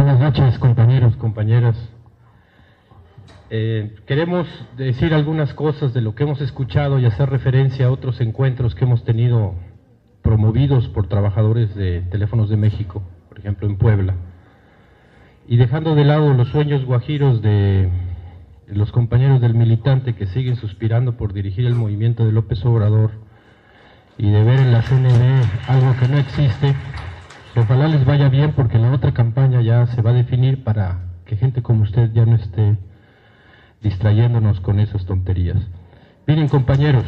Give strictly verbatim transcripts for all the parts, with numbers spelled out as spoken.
Buenas noches, compañeros, compañeras. Eh, queremos decir algunas cosas de lo que hemos escuchado y hacer referencia a otros encuentros que hemos tenido promovidos por trabajadores de Teléfonos de México, por ejemplo en Puebla, y dejando de lado los sueños guajiros de los compañeros del militante que siguen suspirando por dirigir el movimiento de López Obrador y de ver en la C N B algo que no existe. Ojalá les vaya bien, porque la otra campaña ya se va a definir para que gente como usted ya no esté distrayéndonos con esas tonterías. Miren, compañeros,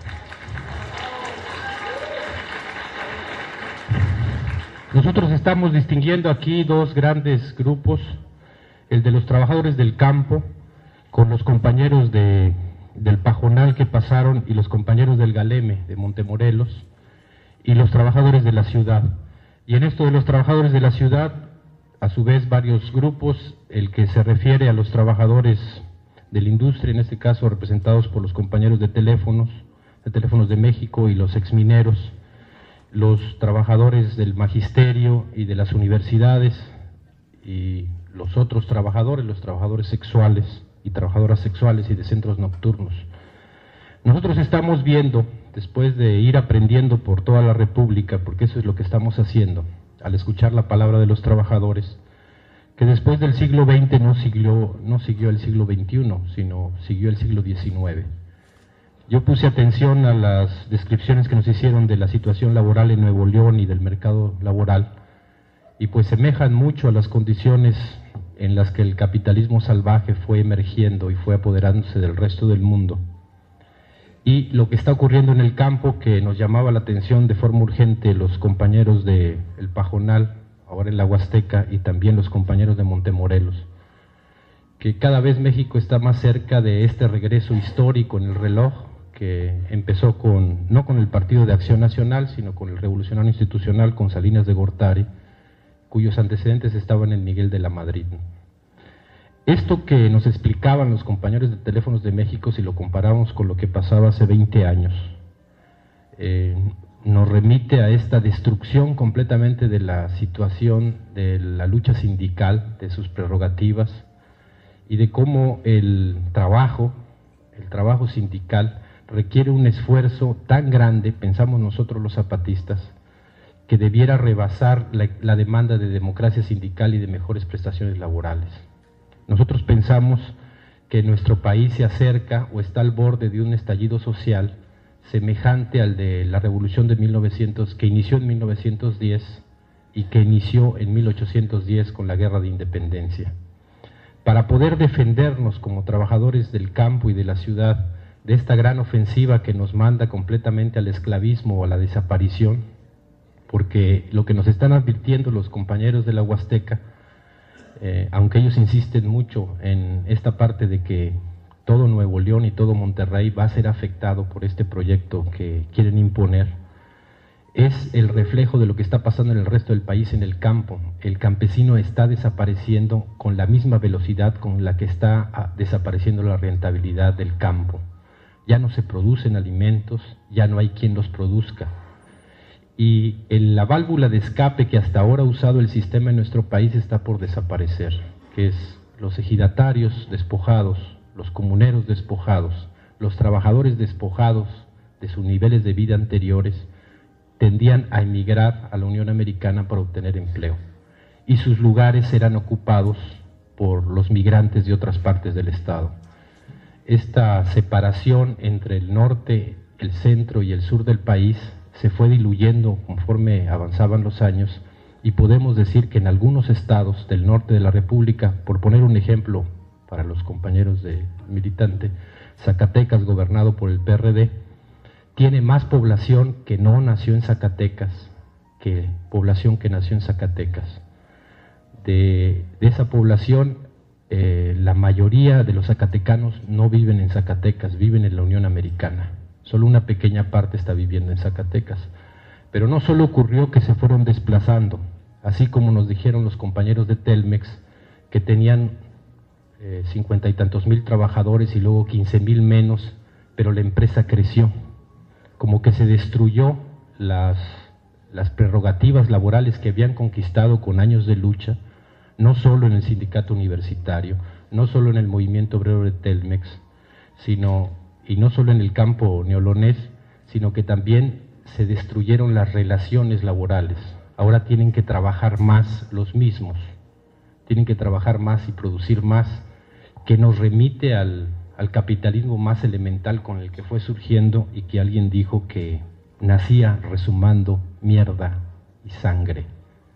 nosotros estamos distinguiendo aquí dos grandes grupos, el de los trabajadores del campo, con los compañeros de, del Pajonal que pasaron, y los compañeros del Galeme, de Montemorelos, y los trabajadores de la ciudad. Y en esto de los trabajadores de la ciudad, a su vez varios grupos, el que se refiere a los trabajadores de la industria, en este caso representados por los compañeros de teléfonos, de Teléfonos de México y los exmineros, los trabajadores del magisterio y de las universidades, y los otros trabajadores, los trabajadores sexuales y trabajadoras sexuales y de centros nocturnos. Nosotros estamos viendo, después de ir aprendiendo por toda la República, porque eso es lo que estamos haciendo, al escuchar la palabra de los trabajadores, que después del siglo veinte no siguió, no siguió el siglo veintiuno, sino siguió el siglo diecinueve. Yo puse atención a las descripciones que nos hicieron de la situación laboral en Nuevo León y del mercado laboral, y pues semejan mucho a las condiciones en las que el capitalismo salvaje fue emergiendo y fue apoderándose del resto del mundo. Y lo que está ocurriendo en el campo, que nos llamaba la atención de forma urgente los compañeros de El Pajonal, ahora en la Huasteca, y también los compañeros de Montemorelos, que cada vez México está más cerca de este regreso histórico en el reloj, que empezó con, no con el Partido de Acción Nacional, sino con el Revolucionario Institucional, con Salinas de Gortari, cuyos antecedentes estaban en Miguel de la Madrid. Esto que nos explicaban los compañeros de Teléfonos de México, si lo comparamos con lo que pasaba hace veinte años, eh, nos remite a esta destrucción completamente de la situación de la lucha sindical, de sus prerrogativas, y de cómo el trabajo, el trabajo sindical requiere un esfuerzo tan grande, pensamos nosotros los zapatistas, que debiera rebasar la, la demanda de democracia sindical y de mejores prestaciones laborales. Nosotros pensamos que nuestro país se acerca o está al borde de un estallido social semejante al de la revolución de mil novecientos, que inició en mil novecientos diez y que inició en mil ochocientos diez con la Guerra de Independencia. Para poder defendernos como trabajadores del campo y de la ciudad de esta gran ofensiva que nos manda completamente al esclavismo o a la desaparición, porque lo que nos están advirtiendo los compañeros de la Huasteca, Eh, aunque ellos insisten mucho en esta parte de que todo Nuevo León y todo Monterrey va a ser afectado por este proyecto que quieren imponer, es el reflejo de lo que está pasando en el resto del país en el campo. El campesino está desapareciendo con la misma velocidad con la que está ah, desapareciendo la rentabilidad del campo. Ya no se producen alimentos, ya no hay quien los produzca. Y en la válvula de escape que hasta ahora ha usado el sistema en nuestro país está por desaparecer, que es los ejidatarios despojados, los comuneros despojados, los trabajadores despojados de sus niveles de vida anteriores, tendían a emigrar a la Unión Americana para obtener empleo, y sus lugares serán ocupados por los migrantes de otras partes del estado. Esta separación entre el norte, el centro y el sur del país se fue diluyendo conforme avanzaban los años, y podemos decir que en algunos estados del norte de la República, por poner un ejemplo para los compañeros de militante, Zacatecas, gobernado por el P R D, tiene más población que no nació en Zacatecas que población que nació en Zacatecas. De, de esa población, eh, la mayoría de los zacatecanos no viven en Zacatecas, viven en la Unión Americana. Solo una pequeña parte está viviendo en Zacatecas. Pero no solo ocurrió que se fueron desplazando, así como nos dijeron los compañeros de Telmex, que tenían eh, cincuenta y tantos mil trabajadores y luego quince mil menos, pero la empresa creció. Como que se destruyó las, las prerrogativas laborales que habían conquistado con años de lucha, no solo en el sindicato universitario, no solo en el movimiento obrero de Telmex, sino, y no solo en el campo neolonés, sino que también se destruyeron las relaciones laborales. Ahora tienen que trabajar más los mismos, tienen que trabajar más y producir más, que nos remite al, al capitalismo más elemental con el que fue surgiendo y que alguien dijo que nacía resumando mierda y sangre.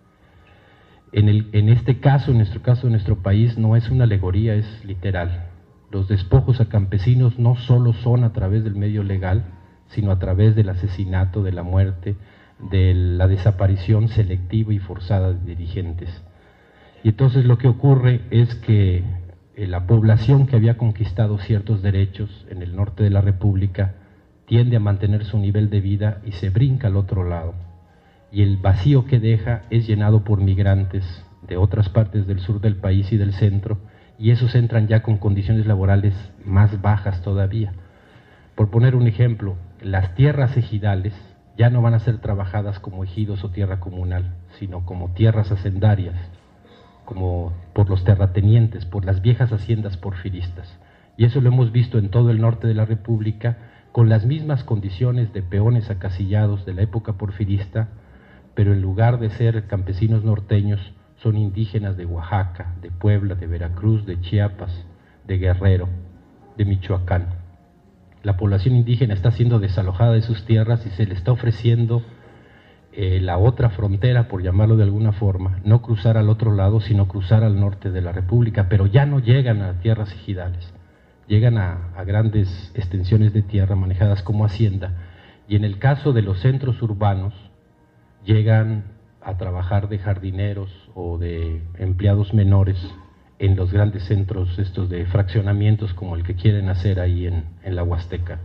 En, el, en este caso, en nuestro caso, en nuestro país, no es una alegoría, es literal. Los despojos a campesinos no solo son a través del medio legal, sino a través del asesinato, de la muerte, de la desaparición selectiva y forzada de dirigentes. Y entonces lo que ocurre es que eh, la población que había conquistado ciertos derechos en el norte de la República tiende a mantener su nivel de vida y se brinca al otro lado. Y el vacío que deja es llenado por migrantes de otras partes del sur del país y del centro, y esos entran ya con condiciones laborales más bajas todavía. Por poner un ejemplo, las tierras ejidales ya no van a ser trabajadas como ejidos o tierra comunal, sino como tierras hacendarias, como por los terratenientes, por las viejas haciendas porfiristas. Y eso lo hemos visto en todo el norte de la República, con las mismas condiciones de peones acasillados de la época porfirista, pero en lugar de ser campesinos norteños, son indígenas de Oaxaca, de Puebla, de Veracruz, de Chiapas, de Guerrero, de Michoacán. La población indígena está siendo desalojada de sus tierras y se le está ofreciendo eh, la otra frontera, por llamarlo de alguna forma, no cruzar al otro lado, sino cruzar al norte de la República, pero ya no llegan a tierras ejidales, llegan a, a grandes extensiones de tierra manejadas como hacienda, y en el caso de los centros urbanos, llegan a trabajar de jardineros o de empleados menores en los grandes centros estos de fraccionamientos como el que quieren hacer ahí en, en la Huasteca.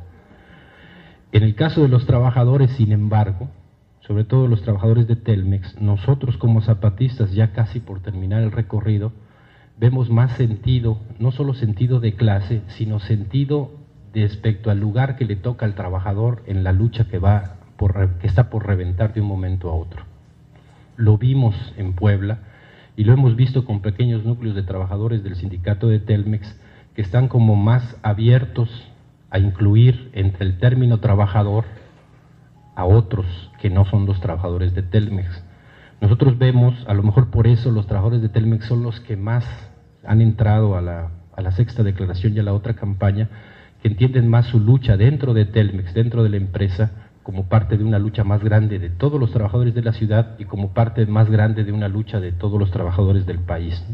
En el caso de los trabajadores, sin embargo, sobre todo los trabajadores de Telmex, nosotros como zapatistas, ya casi por terminar el recorrido, vemos más sentido, no solo sentido de clase, sino sentido respecto al lugar que le toca al trabajador en la lucha que va por, que está por reventar de un momento a otro. Lo vimos en Puebla y lo hemos visto con pequeños núcleos de trabajadores del sindicato de Telmex que están como más abiertos a incluir entre el término trabajador a otros que no son los trabajadores de Telmex. Nosotros vemos, a lo mejor por eso los trabajadores de Telmex son los que más han entrado a la, a la sexta declaración y a la otra campaña, que entienden más su lucha dentro de Telmex, dentro de la empresa, como parte de una lucha más grande de todos los trabajadores de la ciudad y como parte más grande de una lucha de todos los trabajadores del país.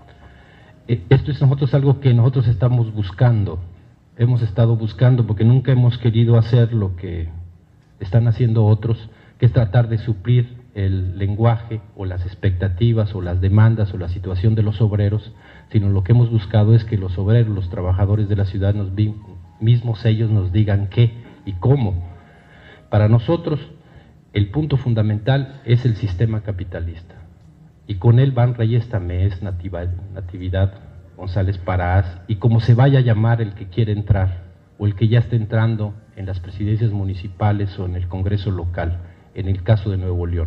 Esto es nosotros algo que nosotros estamos buscando, hemos estado buscando porque nunca hemos querido hacer lo que están haciendo otros, que es tratar de suplir el lenguaje o las expectativas o las demandas o la situación de los obreros, sino lo que hemos buscado es que los obreros, los trabajadores de la ciudad, nos mismos ellos nos digan qué y cómo. Para nosotros, el punto fundamental es el sistema capitalista. Y con él van Reyes Tamés, Natividad González Parás, y como se vaya a llamar el que quiere entrar, o el que ya está entrando en las presidencias municipales o en el Congreso local, en el caso de Nuevo León.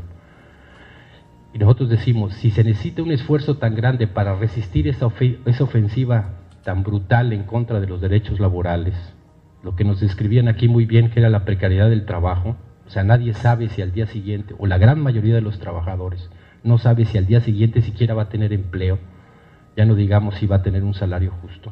Y nosotros decimos, si se necesita un esfuerzo tan grande para resistir esa, of esa ofensiva tan brutal en contra de los derechos laborales, lo que nos describían aquí muy bien, que era la precariedad del trabajo, o sea, nadie sabe si al día siguiente, o la gran mayoría de los trabajadores, no sabe si al día siguiente siquiera va a tener empleo, ya no digamos si va a tener un salario justo.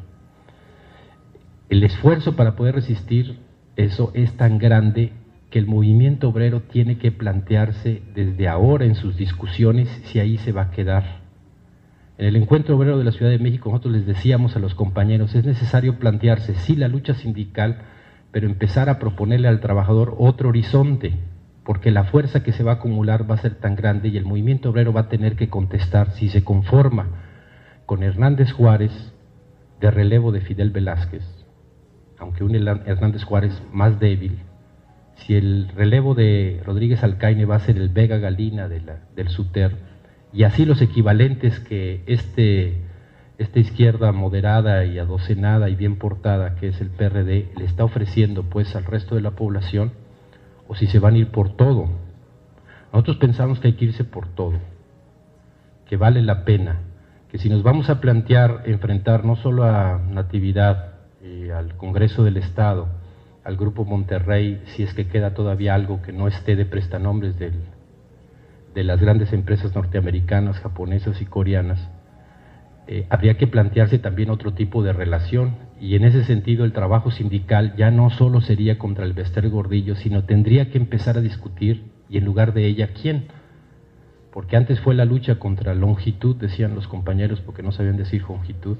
El esfuerzo para poder resistir eso es tan grande que el movimiento obrero tiene que plantearse desde ahora en sus discusiones si ahí se va a quedar. En el Encuentro Obrero de la Ciudad de México nosotros les decíamos a los compañeros, es necesario plantearse, sí, la lucha sindical, pero empezar a proponerle al trabajador otro horizonte, porque la fuerza que se va a acumular va a ser tan grande y el movimiento obrero va a tener que contestar si se conforma con Hernández Juárez de relevo de Fidel Velázquez, aunque un Hernández Juárez más débil, si el relevo de Rodríguez Alcaine va a ser el Vega Galina de la, del SUTER, y así los equivalentes que este, esta izquierda moderada y adocenada y bien portada que es el P R D le está ofreciendo pues al resto de la población, o si se van a ir por todo. Nosotros pensamos que hay que irse por todo, que vale la pena, que si nos vamos a plantear enfrentar no solo a Natividad, y al Congreso del Estado, al Grupo Monterrey, si es que queda todavía algo que no esté de prestanombres del, de las grandes empresas norteamericanas, japonesas y coreanas, eh, habría que plantearse también otro tipo de relación, y en ese sentido el trabajo sindical ya no solo sería contra el Bester Gordillo, sino tendría que empezar a discutir, y en lugar de ella, ¿quién? Porque antes fue la lucha contra longitud, decían los compañeros, porque no sabían decir longitud,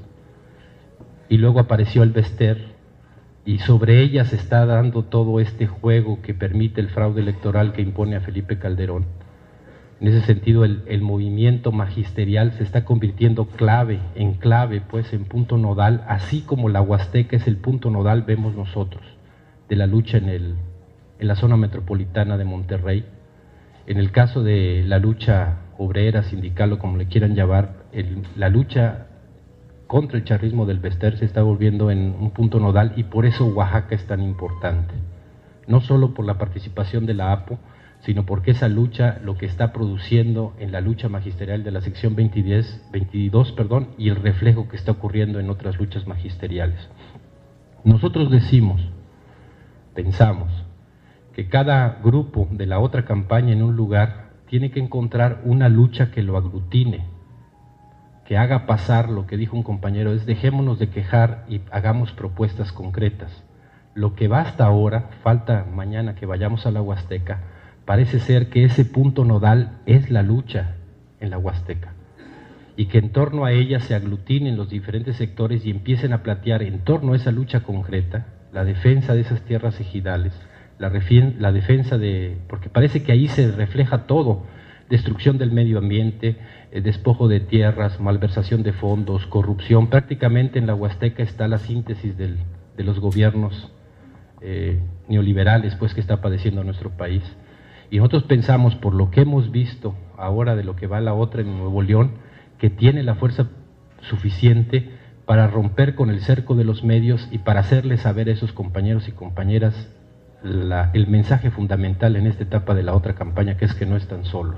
y luego apareció el Bester, y sobre ella se está dando todo este juego que permite el fraude electoral que impone a Felipe Calderón. En ese sentido, el, el movimiento magisterial se está convirtiendo clave, en clave, pues en punto nodal, así como la Huasteca es el punto nodal, vemos nosotros, de la lucha en, el, en la zona metropolitana de Monterrey. En el caso de la lucha obrera, sindical o como le quieran llamar, el, la lucha contra el charrismo del Bester se está volviendo en un punto nodal, y por eso Oaxaca es tan importante. No solo por la participación de la A P O, sino porque esa lucha lo que está produciendo en la lucha magisterial de la sección veintidós, perdón, y el reflejo que está ocurriendo en otras luchas magisteriales. Nosotros decimos, pensamos, que cada grupo de la otra campaña en un lugar tiene que encontrar una lucha que lo aglutine, que haga pasar lo que dijo un compañero, es dejémonos de quejar y hagamos propuestas concretas. Lo que va hasta ahora, falta mañana que vayamos a la Huasteca, parece ser que ese punto nodal es la lucha en la Huasteca, y que en torno a ella se aglutinen los diferentes sectores y empiecen a plantear en torno a esa lucha concreta la defensa de esas tierras ejidales, la, la defensa de, porque parece que ahí se refleja todo, destrucción del medio ambiente, eh, despojo de tierras, malversación de fondos, corrupción. Prácticamente en la Huasteca está la síntesis del, de los gobiernos eh, neoliberales, pues, que está padeciendo nuestro país. Y nosotros pensamos, por lo que hemos visto ahora de lo que va la otra en Nuevo León, que tiene la fuerza suficiente para romper con el cerco de los medios y para hacerles saber a esos compañeros y compañeras la, el mensaje fundamental en esta etapa de la otra campaña, que es que no están solos.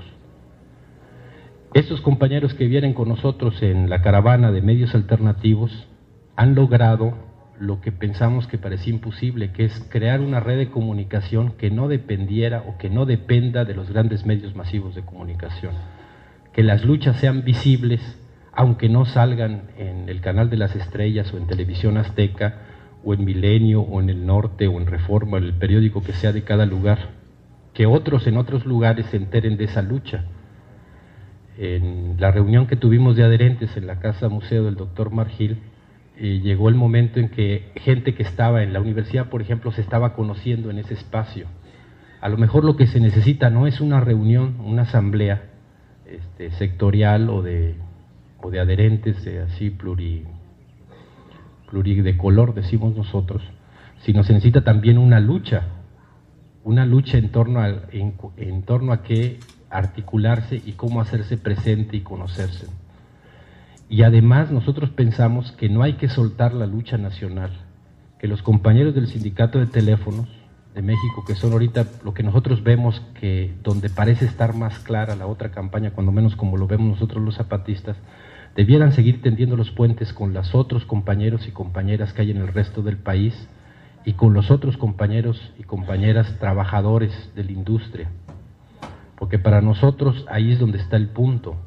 Estos compañeros que vienen con nosotros en la caravana de medios alternativos han logrado lo que pensamos que parecía imposible, que es crear una red de comunicación que no dependiera o que no dependa de los grandes medios masivos de comunicación, que las luchas sean visibles, aunque no salgan en el Canal de las Estrellas o en Televisión Azteca o en Milenio o en El Norte o en Reforma, en el periódico que sea de cada lugar, que otros en otros lugares se enteren de esa lucha. En la reunión que tuvimos de adherentes en la Casa Museo del doctor Margil, eh, llegó el momento en que gente que estaba en la universidad, por ejemplo, se estaba conociendo en ese espacio. A lo mejor lo que se necesita no es una reunión, una asamblea este, sectorial o de, o de adherentes eh, así pluri, pluri de color, decimos nosotros, sino se necesita también una lucha, una lucha en torno a, en, en torno a qué articularse y cómo hacerse presente y conocerse. Y además nosotros pensamos que no hay que soltar la lucha nacional, que los compañeros del Sindicato de Teléfonos de México, que son ahorita lo que nosotros vemos que donde parece estar más clara la otra campaña, cuando menos como lo vemos nosotros los zapatistas, debieran seguir tendiendo los puentes con los otros compañeros y compañeras que hay en el resto del país y con los otros compañeros y compañeras trabajadores de la industria. Porque para nosotros ahí es donde está el punto,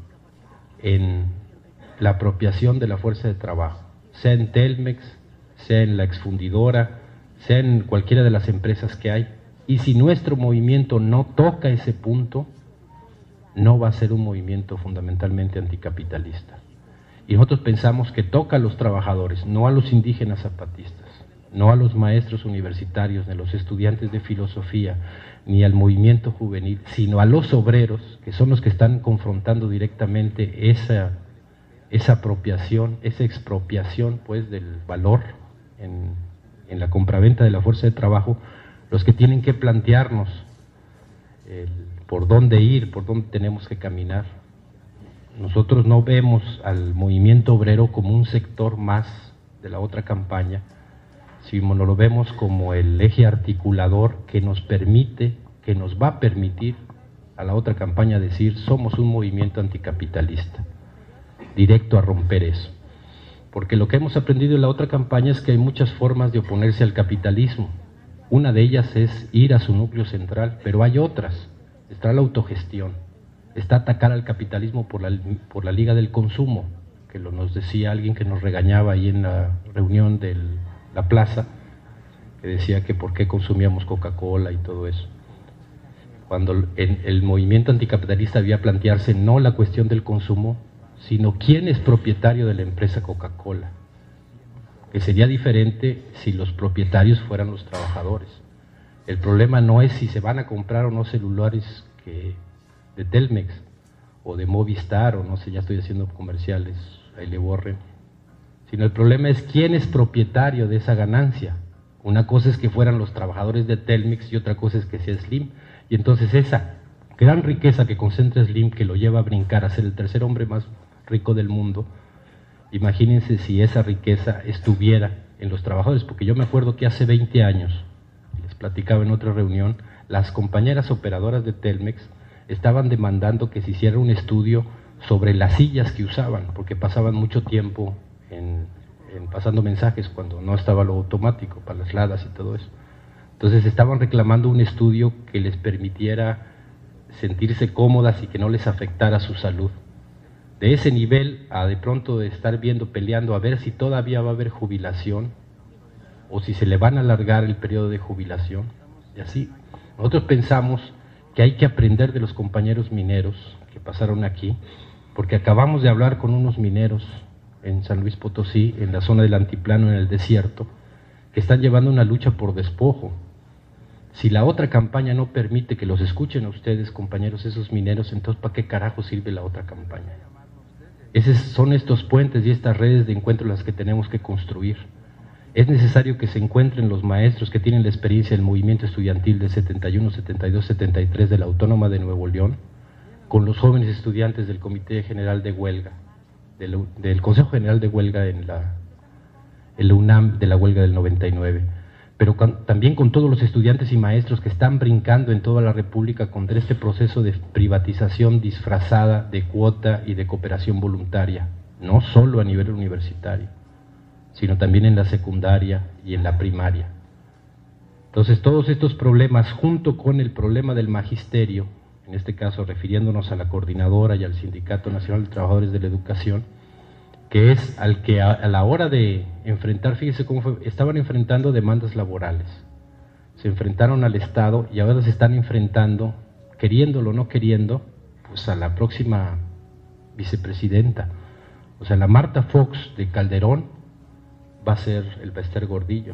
en la apropiación de la fuerza de trabajo, sea en Telmex, sea en la exfundidora, sea en cualquiera de las empresas que hay. Y si nuestro movimiento no toca ese punto, no va a ser un movimiento fundamentalmente anticapitalista. Y nosotros pensamos que toca a los trabajadores, no a los indígenas zapatistas, no a los maestros universitarios, ni a los estudiantes de filosofía, ni al movimiento juvenil, sino a los obreros, que son los que están confrontando directamente esa, esa apropiación, esa expropiación pues del valor en, en la compraventa de la fuerza de trabajo, los que tienen que plantearnos el, por dónde ir, por dónde tenemos que caminar. Nosotros no vemos al movimiento obrero como un sector más de la otra campaña, sino lo vemos como el eje articulador que nos permite, que nos va a permitir a la otra campaña decir somos un movimiento anticapitalista. directo a romper eso. Porque lo que hemos aprendido en la otra campaña es que hay muchas formas de oponerse al capitalismo. Una de ellas es ir a su núcleo central, pero hay otras. Está la autogestión, está atacar al capitalismo por la, por la Liga del Consumo, que lo nos decía alguien que nos regañaba ahí en la reunión de la plaza, que decía que por qué consumíamos Coca-Cola y todo eso. Cuando en el movimiento anticapitalista había plantearse no la cuestión del consumo, sino quién es propietario de la empresa Coca-Cola, que sería diferente si los propietarios fueran los trabajadores. El problema no es si se van a comprar o no celulares que, de Telmex o de Movistar, o no sé, ya estoy haciendo comerciales, ahí le borren, sino el problema es quién es propietario de esa ganancia. Una cosa es que fueran los trabajadores de Telmex y otra cosa es que sea Slim, y entonces esa gran riqueza que concentra Slim, que lo lleva a brincar a ser el tercer hombre más rico del mundo, imagínense si esa riqueza estuviera en los trabajadores, porque yo me acuerdo que hace veinte años, les platicaba en otra reunión, las compañeras operadoras de Telmex estaban demandando que se hiciera un estudio sobre las sillas que usaban, porque pasaban mucho tiempo en, en pasando mensajes cuando no estaba lo automático para las ladas y todo eso. Entonces estaban reclamando un estudio que les permitiera sentirse cómodas y que no les afectara su salud. De ese nivel a de pronto de estar viendo, peleando a ver si todavía va a haber jubilación o si se le van a alargar el periodo de jubilación. Y así, nosotros pensamos que hay que aprender de los compañeros mineros que pasaron aquí, porque acabamos de hablar con unos mineros en San Luis Potosí, en la zona del altiplano, en el desierto, que están llevando una lucha por despojo. Si la otra campaña no permite que los escuchen a ustedes, compañeros, esos mineros, entonces ¿para qué carajo sirve la otra campaña? Esos son estos puentes y estas redes de encuentro las que tenemos que construir. Es necesario que se encuentren los maestros que tienen la experiencia del movimiento estudiantil de setenta y uno, setenta y dos, setenta y tres de la Autónoma de Nuevo León, con los jóvenes estudiantes del Comité General de Huelga, del, del Consejo General de Huelga en la, en la UNAM de la huelga del noventa y nueve, pero con, también con todos los estudiantes y maestros que están brincando en toda la República contra este proceso de privatización disfrazada de cuota y de cooperación voluntaria, no solo a nivel universitario, sino también en la secundaria y en la primaria. Entonces todos estos problemas, junto con el problema del magisterio, en este caso refiriéndonos a la coordinadora y al Sindicato Nacional de Trabajadores de la Educación, que es al que a, a la hora de enfrentar, fíjese cómo fue, estaban enfrentando demandas laborales, se enfrentaron al Estado y ahora se están enfrentando, queriéndolo o no queriendo, pues a la próxima vicepresidenta. O sea, la Marta Fox de Calderón va a ser el Bester Gordillo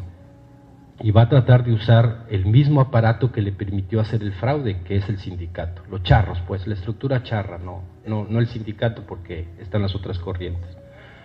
y va a tratar de usar el mismo aparato que le permitió hacer el fraude, que es el sindicato, los charros, pues la estructura charra, no, no, no el sindicato, porque están las otras corrientes.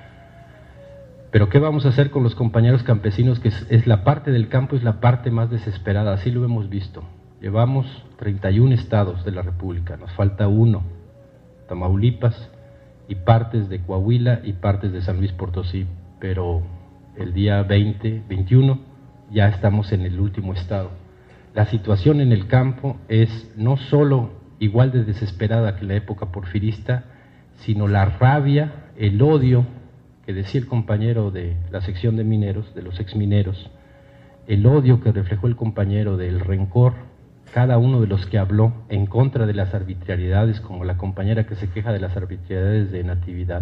Pero ¿qué vamos a hacer con los compañeros campesinos? Que es, es la parte del campo, es la parte más desesperada, así lo hemos visto. Llevamos treinta y un estados de la República, nos falta uno, Tamaulipas y partes de Coahuila y partes de San Luis Potosí, pero el día veinte, veintiuno ya estamos en el último estado. La situación en el campo es no solo igual de desesperada que la época porfirista, sino la rabia, el odio, que decía el compañero de la sección de mineros, de los exmineros, el odio que reflejó el compañero del rencor, cada uno de los que habló en contra de las arbitrariedades, como la compañera que se queja de las arbitrariedades de Natividad,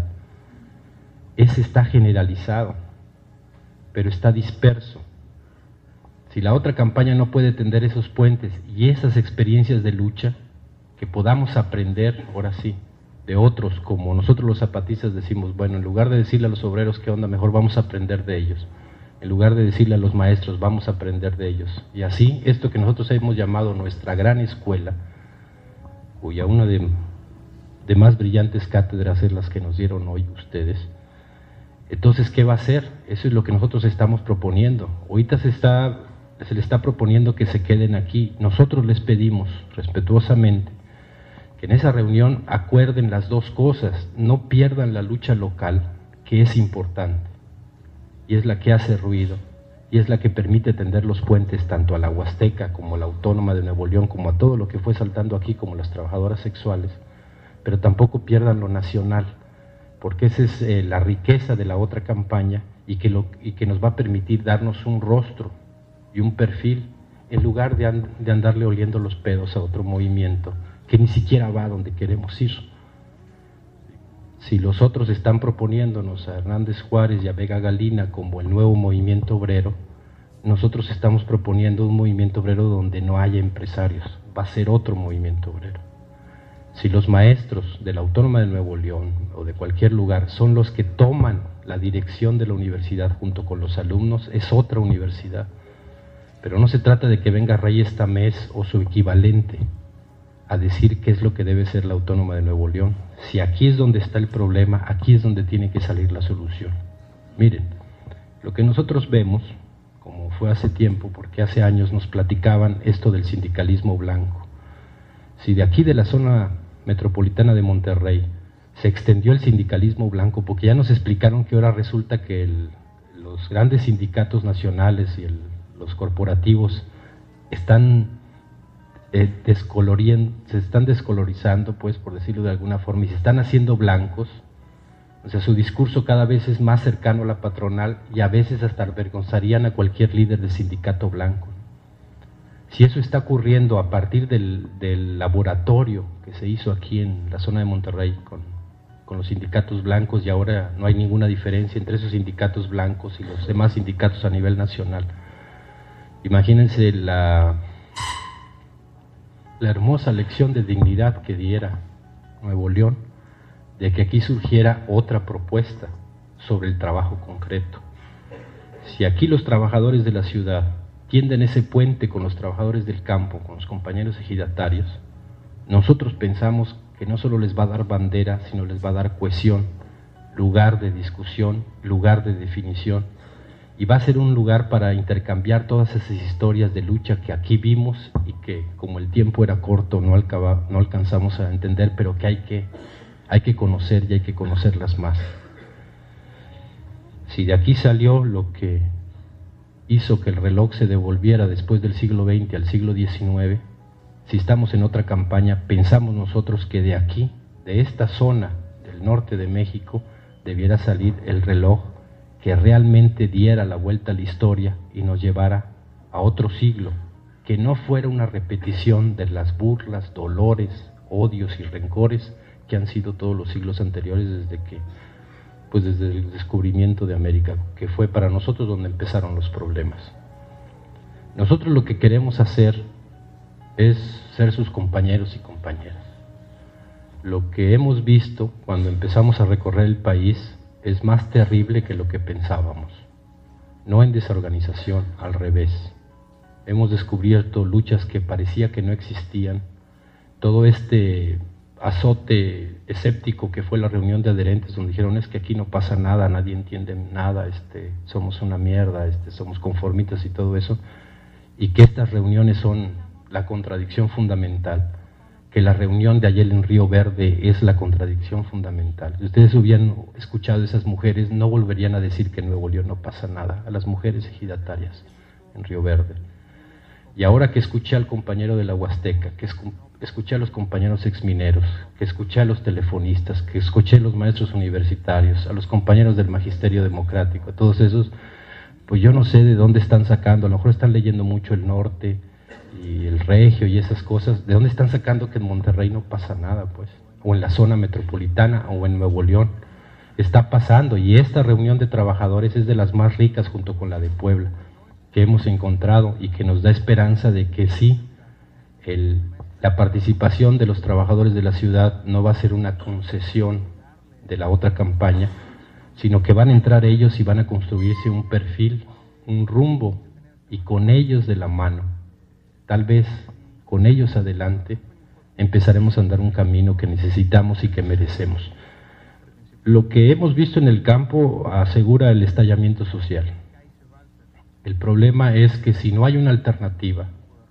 ese está generalizado, pero está disperso. Si la otra campaña no puede tender esos puentes y esas experiencias de lucha, que podamos aprender, ahora sí, de otros, como nosotros los zapatistas decimos, bueno, en lugar de decirle a los obreros qué onda, mejor vamos a aprender de ellos. En lugar de decirle a los maestros, vamos a aprender de ellos. Y así, esto que nosotros hemos llamado nuestra gran escuela, cuya una de, de más brillantes cátedras es las que nos dieron hoy ustedes, entonces, ¿qué va a hacer? Eso es lo que nosotros estamos proponiendo. Ahorita se está, se le está proponiendo que se queden aquí. Nosotros les pedimos, respetuosamente, que en esa reunión acuerden las dos cosas, no pierdan la lucha local, que es importante, y es la que hace ruido, y es la que permite tender los puentes tanto a la Huasteca como a la Autónoma de Nuevo León, como a todo lo que fue saltando aquí, como las trabajadoras sexuales, pero tampoco pierdan lo nacional, porque esa es eh, la riqueza de la otra campaña y que, lo, y que nos va a permitir darnos un rostro y un perfil en lugar de, and, de andarle oliendo los pedos a otro movimiento que ni siquiera va a donde queremos ir. Si los otros están proponiéndonos a Hernández Juárez y a Vega Galina como el nuevo movimiento obrero, nosotros estamos proponiendo un movimiento obrero donde no haya empresarios, va a ser otro movimiento obrero. Si los maestros de la Autónoma de Nuevo León o de cualquier lugar son los que toman la dirección de la universidad junto con los alumnos, es otra universidad. Pero no se trata de que venga Reyes Tamés o su equivalente a decir qué es lo que debe ser la Autónoma de Nuevo León. Si aquí es donde está el problema, aquí es donde tiene que salir la solución. Miren, lo que nosotros vemos, como fue hace tiempo, porque hace años nos platicaban esto del sindicalismo blanco. Si de aquí de la zona metropolitana de Monterrey se extendió el sindicalismo blanco, porque ya nos explicaron que ahora resulta que el, los grandes sindicatos nacionales y el, los corporativos están eh, descoloriendo, se están descolorizando, pues, por decirlo de alguna forma, y se están haciendo blancos. O sea, su discurso cada vez es más cercano a la patronal y a veces hasta avergonzarían a cualquier líder de sindicato blanco. Si eso está ocurriendo a partir del, del laboratorio que se hizo aquí en la zona de Monterrey con, con los sindicatos blancos, y ahora no hay ninguna diferencia entre esos sindicatos blancos y los demás sindicatos a nivel nacional, imagínense la, la hermosa lección de dignidad que diera Nuevo León de que aquí surgiera otra propuesta sobre el trabajo concreto. Si aquí los trabajadores de la ciudad tienden ese puente con los trabajadores del campo, con los compañeros ejidatarios, nosotros pensamos que no solo les va a dar bandera, sino les va a dar cohesión, lugar de discusión, lugar de definición, y va a ser un lugar para intercambiar todas esas historias de lucha que aquí vimos y que, como el tiempo era corto, no, alcaba, no alcanzamos a entender, pero que hay que, hay que conocer y hay que conocerlas más. Si de aquí salió lo que hizo que el reloj se devolviera después del siglo veinte al siglo diecinueve, si estamos en otra campaña, pensamos nosotros que de aquí, de esta zona del norte de México, debiera salir el reloj que realmente diera la vuelta a la historia y nos llevara a otro siglo, que no fuera una repetición de las burlas, dolores, odios y rencores que han sido todos los siglos anteriores desde que pues desde el descubrimiento de América, que fue para nosotros donde empezaron los problemas. Nosotros lo que queremos hacer es ser sus compañeros y compañeras. Lo que hemos visto cuando empezamos a recorrer el país es más terrible que lo que pensábamos. No en desorganización, al revés. Hemos descubierto luchas que parecía que no existían. Todo este azote escéptico que fue la reunión de adherentes, donde dijeron es que aquí no pasa nada, nadie entiende nada, este, somos una mierda, este, somos conformistas y todo eso, y que estas reuniones son la contradicción fundamental, que la reunión de ayer en Río Verde es la contradicción fundamental. Si ustedes hubieran escuchado a esas mujeres, no volverían a decir que en Nuevo León no pasa nada, a las mujeres ejidatarias en Río Verde. Y ahora que escuché al compañero de la Huasteca, que escuché a los compañeros exmineros, que escuché a los telefonistas, que escuché a los maestros universitarios, a los compañeros del Magisterio Democrático, todos esos, pues yo no sé de dónde están sacando, a lo mejor están leyendo mucho el norte y el regio y esas cosas, de dónde están sacando que en Monterrey no pasa nada, pues, o en la zona metropolitana o en Nuevo León. Está pasando, y esta reunión de trabajadores es de las más ricas junto con la de Puebla que hemos encontrado y que nos da esperanza de que sí, el, la participación de los trabajadores de la ciudad no va a ser una concesión de la otra campaña, sino que van a entrar ellos y van a construirse un perfil, un rumbo, y con ellos de la mano, tal vez con ellos adelante, empezaremos a andar un camino que necesitamos y que merecemos. Lo que hemos visto en el campo asegura el estallamiento social. El problema es que si no hay una alternativa,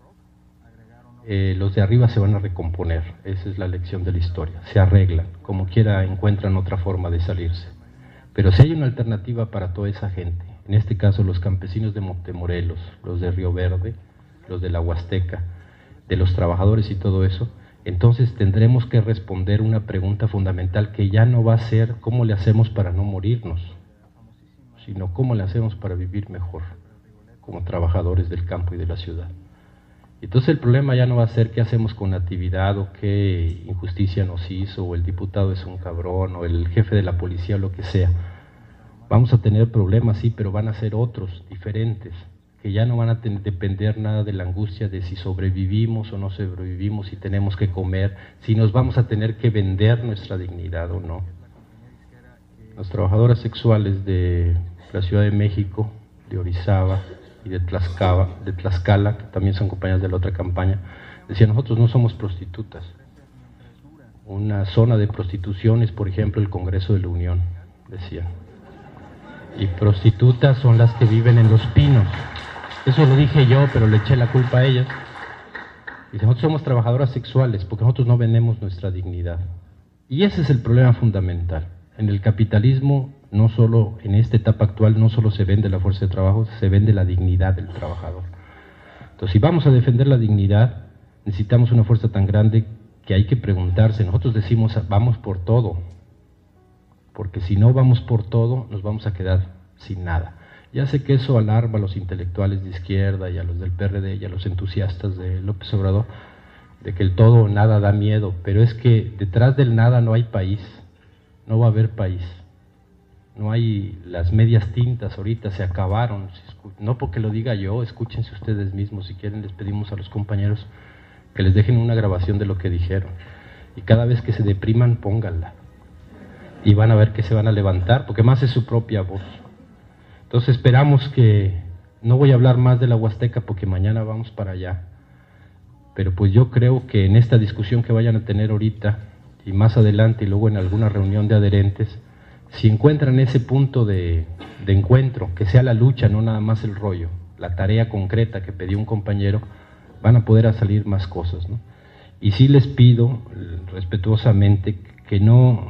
eh, los de arriba se van a recomponer. Esa es la lección de la historia. Se arreglan, como quiera encuentran otra forma de salirse. Pero si hay una alternativa para toda esa gente, en este caso los campesinos de Montemorelos, los de Río Verde, los de la Huasteca, de los trabajadores y todo eso, entonces tendremos que responder una pregunta fundamental que ya no va a ser cómo le hacemos para no morirnos, sino cómo le hacemos para vivir mejor como trabajadores del campo y de la ciudad. Entonces el problema ya no va a ser qué hacemos con Natividad o qué injusticia nos hizo, o el diputado es un cabrón, o el jefe de la policía, o lo que sea. Vamos a tener problemas, sí, pero van a ser otros, diferentes, que ya no van a tener, depender nada de la angustia de si sobrevivimos o no sobrevivimos, si tenemos que comer, si nos vamos a tener que vender nuestra dignidad o no. Las trabajadoras sexuales de la Ciudad de México, de Orizaba y de Tlaxcala, de Tlaxcala, que también son compañeras de la otra campaña, decían: nosotros no somos prostitutas. Una zona de prostitución es, por ejemplo, el Congreso de la Unión, decían. Y prostitutas son las que viven en Los Pinos. Eso lo dije yo, pero le eché la culpa a ellas. Y nosotros somos trabajadoras sexuales porque nosotros no vendemos nuestra dignidad. Y ese es el problema fundamental. En el capitalismo, no solo en esta etapa actual, no solo se vende la fuerza de trabajo, se vende la dignidad del trabajador. Entonces, si vamos a defender la dignidad, necesitamos una fuerza tan grande que hay que preguntarse. Nosotros decimos, vamos por todo, porque si no vamos por todo, nos vamos a quedar sin nada. Ya sé que eso alarma a los intelectuales de izquierda y a los del P R D y a los entusiastas de López Obrador, de que el todo o nada da miedo, pero es que detrás del nada no hay país, no va a haber país. No hay, las medias tintas ahorita se acabaron, no porque lo diga yo, escúchense ustedes mismos, si quieren les pedimos a los compañeros que les dejen una grabación de lo que dijeron, y cada vez que se depriman pónganla, y van a ver que se van a levantar, porque más es su propia voz. Entonces esperamos que, no voy a hablar más de la Huasteca porque mañana vamos para allá, pero pues yo creo que en esta discusión que vayan a tener ahorita y más adelante y luego en alguna reunión de adherentes, si encuentran ese punto de, de encuentro, que sea la lucha, no nada más el rollo, la tarea concreta que pidió un compañero, van a poder salir más cosas, ¿no? Y sí les pido respetuosamente que no,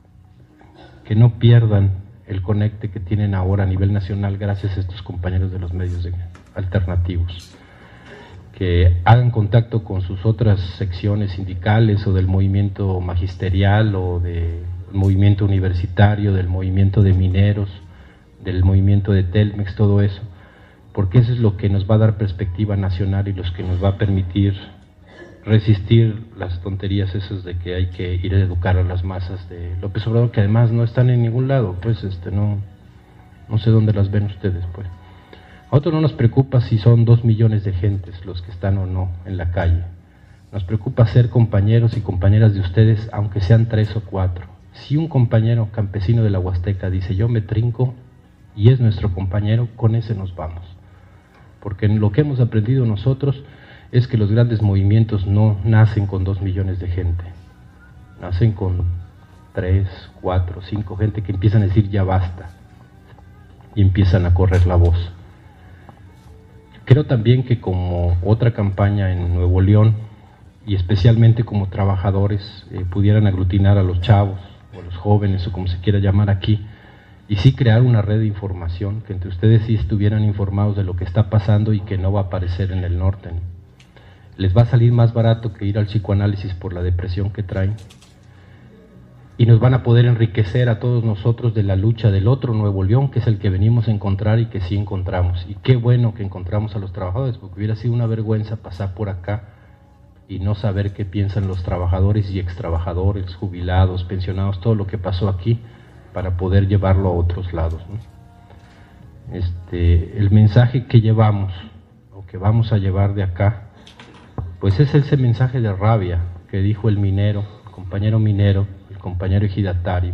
que no pierdan el conecte que tienen ahora a nivel nacional gracias a estos compañeros de los medios de, alternativos, que hagan contacto con sus otras secciones sindicales o del movimiento magisterial o del movimiento universitario, del movimiento de mineros, del movimiento de Telmex, todo eso, porque eso es lo que nos va a dar perspectiva nacional y los que nos va a permitir resistir las tonterías esas de que hay que ir a educar a las masas de López Obrador, que además no están en ningún lado, pues este no, no sé dónde las ven ustedes, pues. A nosotros no nos preocupa si son dos millones de gentes los que están o no en la calle. Nos preocupa ser compañeros y compañeras de ustedes, aunque sean tres o cuatro. Si un compañero campesino de la Huasteca dice yo me trinco y es nuestro compañero, con ese nos vamos. Porque lo que hemos aprendido nosotros es que los grandes movimientos no nacen con dos millones de gente, nacen con tres, cuatro, cinco gente que empiezan a decir ya basta y empiezan a correr la voz. Creo también que como otra campaña en Nuevo León y especialmente como trabajadores eh, pudieran aglutinar a los chavos o a los jóvenes o como se quiera llamar aquí y sí crear una red de información, que entre ustedes sí estuvieran informados de lo que está pasando y que no va a aparecer en el norte, ¿no? Les va a salir más barato que ir al psicoanálisis por la depresión que traen y nos van a poder enriquecer a todos nosotros de la lucha del otro Nuevo León, que es el que venimos a encontrar y que sí encontramos. Y qué bueno que encontramos a los trabajadores, porque hubiera sido una vergüenza pasar por acá y no saber qué piensan los trabajadores y extrabajadores, jubilados, pensionados, todo lo que pasó aquí, para poder llevarlo a otros lados, ¿no? Este, el mensaje que llevamos, o que vamos a llevar de acá, pues es ese mensaje de rabia que dijo el minero, el compañero minero, el compañero ejidatario,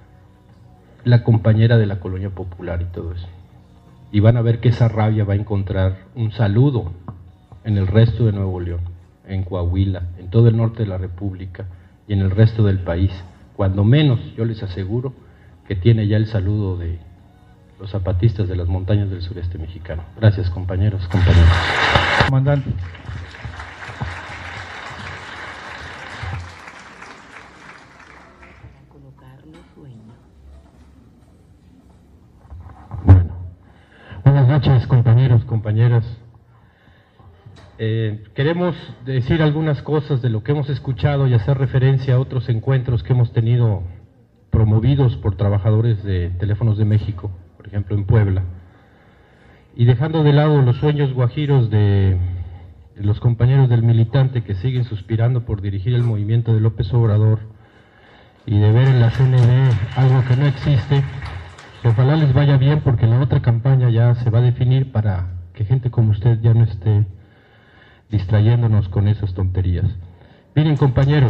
la compañera de la colonia popular y todo eso. Y van a ver que esa rabia va a encontrar un saludo en el resto de Nuevo León, en Coahuila, en todo el norte de la República y en el resto del país. Cuando menos, yo les aseguro que tiene ya el saludo de los zapatistas de las montañas del sureste mexicano. Gracias, compañeros, compañeros. Comandante. Bueno, buenas noches, compañeros, compañeras. Eh, queremos decir algunas cosas de lo que hemos escuchado y hacer referencia a otros encuentros que hemos tenido promovidos por trabajadores de Teléfonos de México, por ejemplo en Puebla, y dejando de lado los sueños guajiros de los compañeros del militante que siguen suspirando por dirigir el movimiento de López Obrador y de ver en la C N D algo que no existe. Ojalá les vaya bien, porque la otra campaña ya se va a definir para que gente como usted ya no esté distrayéndonos con esas tonterías. Miren, compañeros,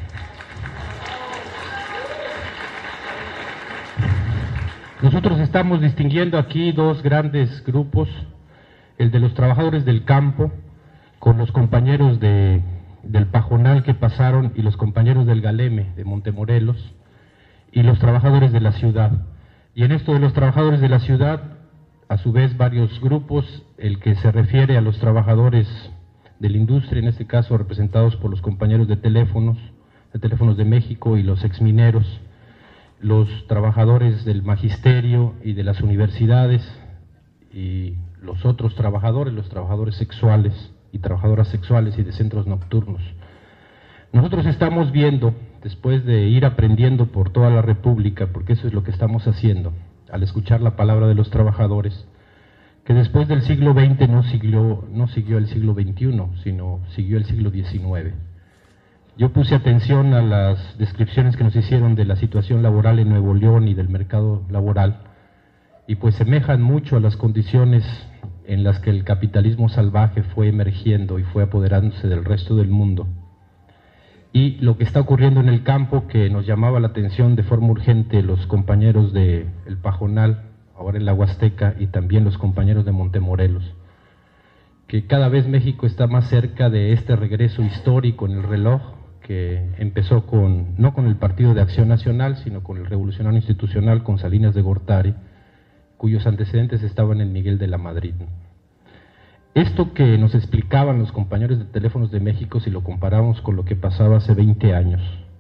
nosotros estamos distinguiendo aquí dos grandes grupos, el de los trabajadores del campo, con los compañeros de, del Pajonal que pasaron y los compañeros del Galeme de Montemorelos, y los trabajadores de la ciudad. Y en esto de los trabajadores de la ciudad, a su vez varios grupos, el que se refiere a los trabajadores de la industria, en este caso representados por los compañeros de teléfonos, de Teléfonos de México y los exmineros, los trabajadores del magisterio y de las universidades, y los otros trabajadores, los trabajadores sexuales y trabajadoras sexuales y de centros nocturnos. Nosotros estamos viendo, después de ir aprendiendo por toda la República, porque eso es lo que estamos haciendo, al escuchar la palabra de los trabajadores, que después del siglo veinte no siguió, no siguió el siglo veintiuno, sino siguió el siglo diecinueve. Yo puse atención a las descripciones que nos hicieron de la situación laboral en Nuevo León y del mercado laboral, y pues semejan mucho a las condiciones en las que el capitalismo salvaje fue emergiendo y fue apoderándose del resto del mundo. Y lo que está ocurriendo en el campo, que nos llamaba la atención de forma urgente los compañeros de El Pajonal, ahora en la Huasteca, y también los compañeros de Montemorelos, que cada vez México está más cerca de este regreso histórico en el reloj, que empezó con, no con el Partido de Acción Nacional, sino con el Revolucionario Institucional, con Salinas de Gortari, cuyos antecedentes estaban en Miguel de la Madrid. Esto que nos explicaban los compañeros de Teléfonos de México, si lo comparamos con lo que pasaba hace veinte años,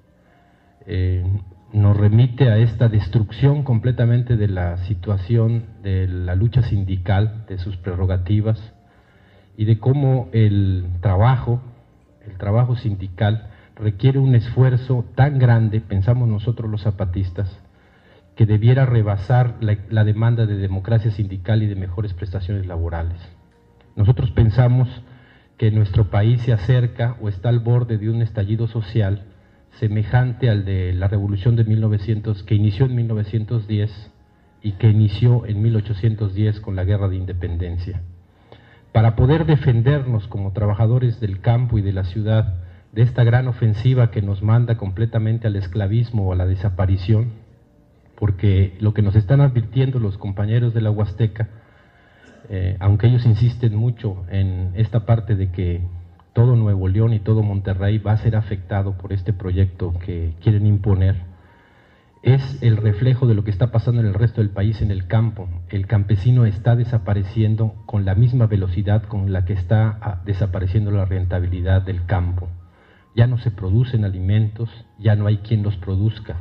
eh, nos remite a esta destrucción completamente de la situación de la lucha sindical, de sus prerrogativas, y de cómo el trabajo, el trabajo sindical, requiere un esfuerzo tan grande, pensamos nosotros los zapatistas, que debiera rebasar la, la demanda de democracia sindical y de mejores prestaciones laborales. Nosotros pensamos que nuestro país se acerca o está al borde de un estallido social semejante al de la revolución de mil novecientos, que inició en mil novecientos diez y que inició en mil ochocientos diez con la Guerra de Independencia. Para poder defendernos como trabajadores del campo y de la ciudad de esta gran ofensiva que nos manda completamente al esclavismo o a la desaparición, porque lo que nos están advirtiendo los compañeros de la Huasteca, Eh, aunque ellos insisten mucho en esta parte de que todo Nuevo León y todo Monterrey va a ser afectado por este proyecto que quieren imponer, es el reflejo de lo que está pasando en el resto del país en el campo. El campesino está desapareciendo con la misma velocidad con la que está ah, desapareciendo la rentabilidad del campo. Ya no se producen alimentos, ya no hay quien los produzca.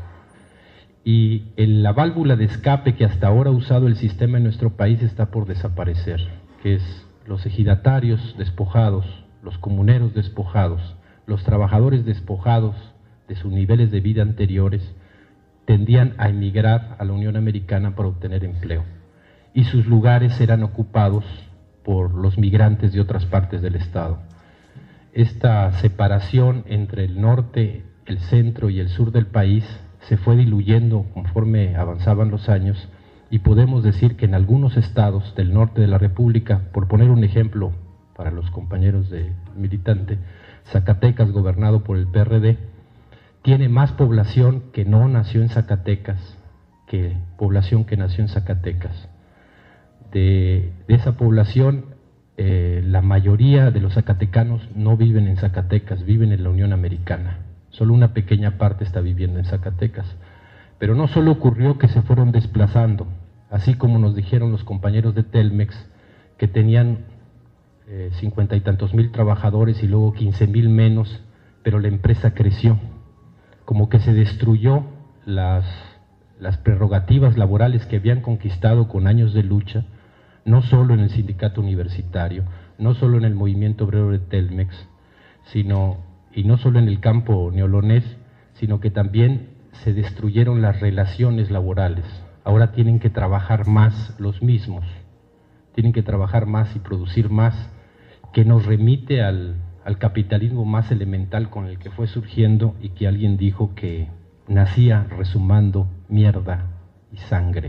Y en la válvula de escape que hasta ahora ha usado el sistema en nuestro país está por desaparecer, que es los ejidatarios despojados, los comuneros despojados, los trabajadores despojados de sus niveles de vida anteriores, tendían a emigrar a la Unión Americana para obtener empleo, y sus lugares serán ocupados por los migrantes de otras partes del estado. Esta separación entre el norte, el centro y el sur del país se fue diluyendo conforme avanzaban los años, y podemos decir que en algunos estados del norte de la República, por poner un ejemplo para los compañeros de militante, Zacatecas, gobernado por el P R D, tiene más población que no nació en Zacatecas que población que nació en Zacatecas. De, de esa población, eh, la mayoría de los zacatecanos no viven en Zacatecas, viven en la Unión Americana. Solo una pequeña parte está viviendo en Zacatecas. Pero no solo ocurrió que se fueron desplazando, así como nos dijeron los compañeros de Telmex, que tenían eh, cincuenta y tantos mil trabajadores y luego quince mil menos, pero la empresa creció. Como que se destruyó las, las prerrogativas laborales que habían conquistado con años de lucha, no solo en el sindicato universitario, no solo en el movimiento obrero de Telmex, sino, y no solo en el campo neolonés, sino que también se destruyeron las relaciones laborales. Ahora tienen que trabajar más los mismos, tienen que trabajar más y producir más, que nos remite al, al capitalismo más elemental con el que fue surgiendo y que alguien dijo que nacía resumando mierda y sangre.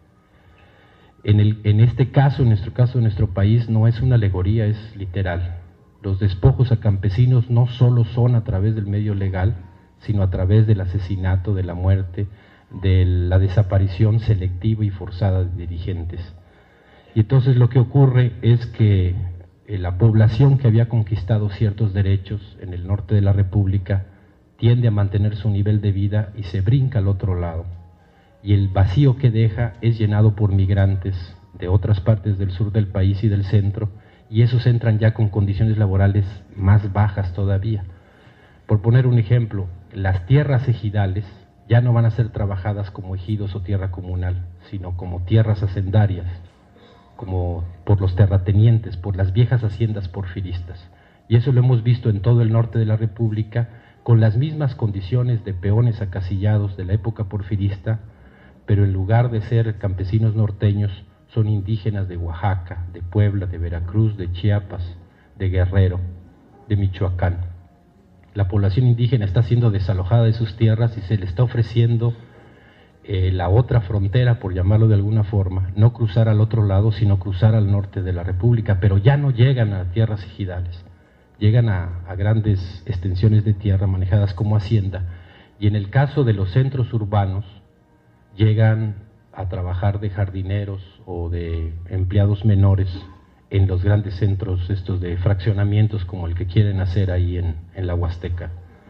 En, el, en este caso, en nuestro caso, en nuestro país, no es una alegoría, es literal. Los despojos a campesinos no solo son a través del medio legal, sino a través del asesinato, de la muerte, de la desaparición selectiva y forzada de dirigentes. Y entonces lo que ocurre es que eh, la población que había conquistado ciertos derechos en el norte de la República tiende a mantener su nivel de vida y se brinca al otro lado. Y el vacío que deja es llenado por migrantes de otras partes del sur del país y del centro, y esos entran ya con condiciones laborales más bajas todavía. Por poner un ejemplo, las tierras ejidales ya no van a ser trabajadas como ejidos o tierra comunal, sino como tierras hacendarias, como por los terratenientes, por las viejas haciendas porfiristas. Y eso lo hemos visto en todo el norte de la República, con las mismas condiciones de peones acasillados de la época porfirista, pero en lugar de ser campesinos norteños, son indígenas de Oaxaca, de Puebla, de Veracruz, de Chiapas, de Guerrero, de Michoacán. La población indígena está siendo desalojada de sus tierras y se le está ofreciendo eh, la otra frontera, por llamarlo de alguna forma, no cruzar al otro lado, sino cruzar al norte de la República, pero ya no llegan a tierras ejidales, llegan a, a grandes extensiones de tierra manejadas como hacienda, y en el caso de los centros urbanos, llegan a trabajar de jardineros o de empleados menores en los grandes centros estos de fraccionamientos como el que quieren hacer ahí en, en la Huasteca.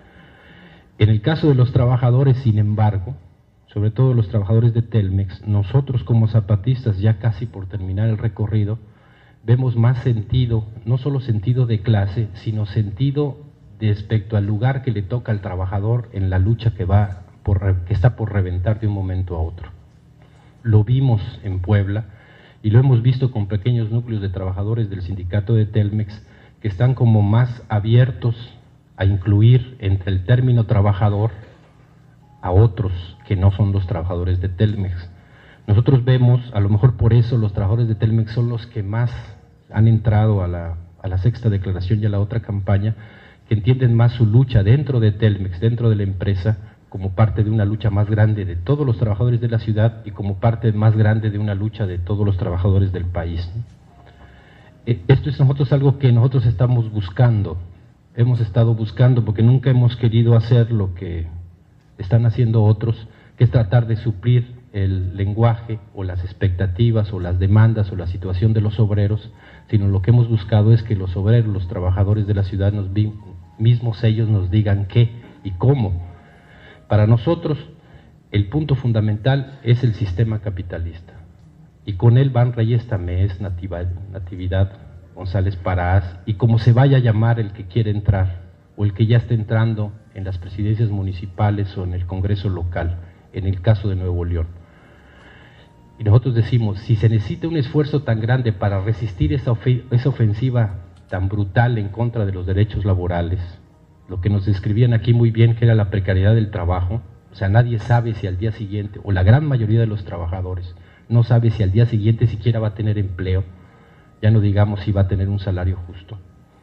En el caso de los trabajadores, sin embargo, sobre todo los trabajadores de Telmex, nosotros como zapatistas, ya casi por terminar el recorrido, vemos más sentido, no solo sentido de clase, sino sentido respecto al lugar que le toca al trabajador en la lucha que va por, que está por reventar de un momento a otro. Lo vimos en Puebla y lo hemos visto con pequeños núcleos de trabajadores del sindicato de Telmex que están como más abiertos a incluir entre el término trabajador a otros que no son los trabajadores de Telmex. Nosotros vemos, a lo mejor por eso los trabajadores de Telmex son los que más han entrado a la, a la sexta declaración y a la otra campaña, que entienden más su lucha dentro de Telmex, dentro de la empresa, como parte de una lucha más grande de todos los trabajadores de la ciudad y como parte más grande de una lucha de todos los trabajadores del país. Esto es nosotros algo que nosotros estamos buscando, hemos estado buscando porque nunca hemos querido hacer lo que están haciendo otros, que es tratar de suplir el lenguaje o las expectativas o las demandas o la situación de los obreros, sino lo que hemos buscado es que los obreros, los trabajadores de la ciudad, nos mismos ellos nos digan qué y cómo. Para nosotros, el punto fundamental es el sistema capitalista, y con él van Reyes Tamés, Natividad González Parás, y como se vaya a llamar el que quiere entrar, o el que ya está entrando en las presidencias municipales o en el Congreso local, en el caso de Nuevo León. Y nosotros decimos, si se necesita un esfuerzo tan grande para resistir esa, of esa ofensiva tan brutal en contra de los derechos laborales, lo que nos describían aquí muy bien, que era la precariedad del trabajo, o sea, nadie sabe si al día siguiente, o la gran mayoría de los trabajadores, no sabe si al día siguiente siquiera va a tener empleo, ya no digamos si va a tener un salario justo.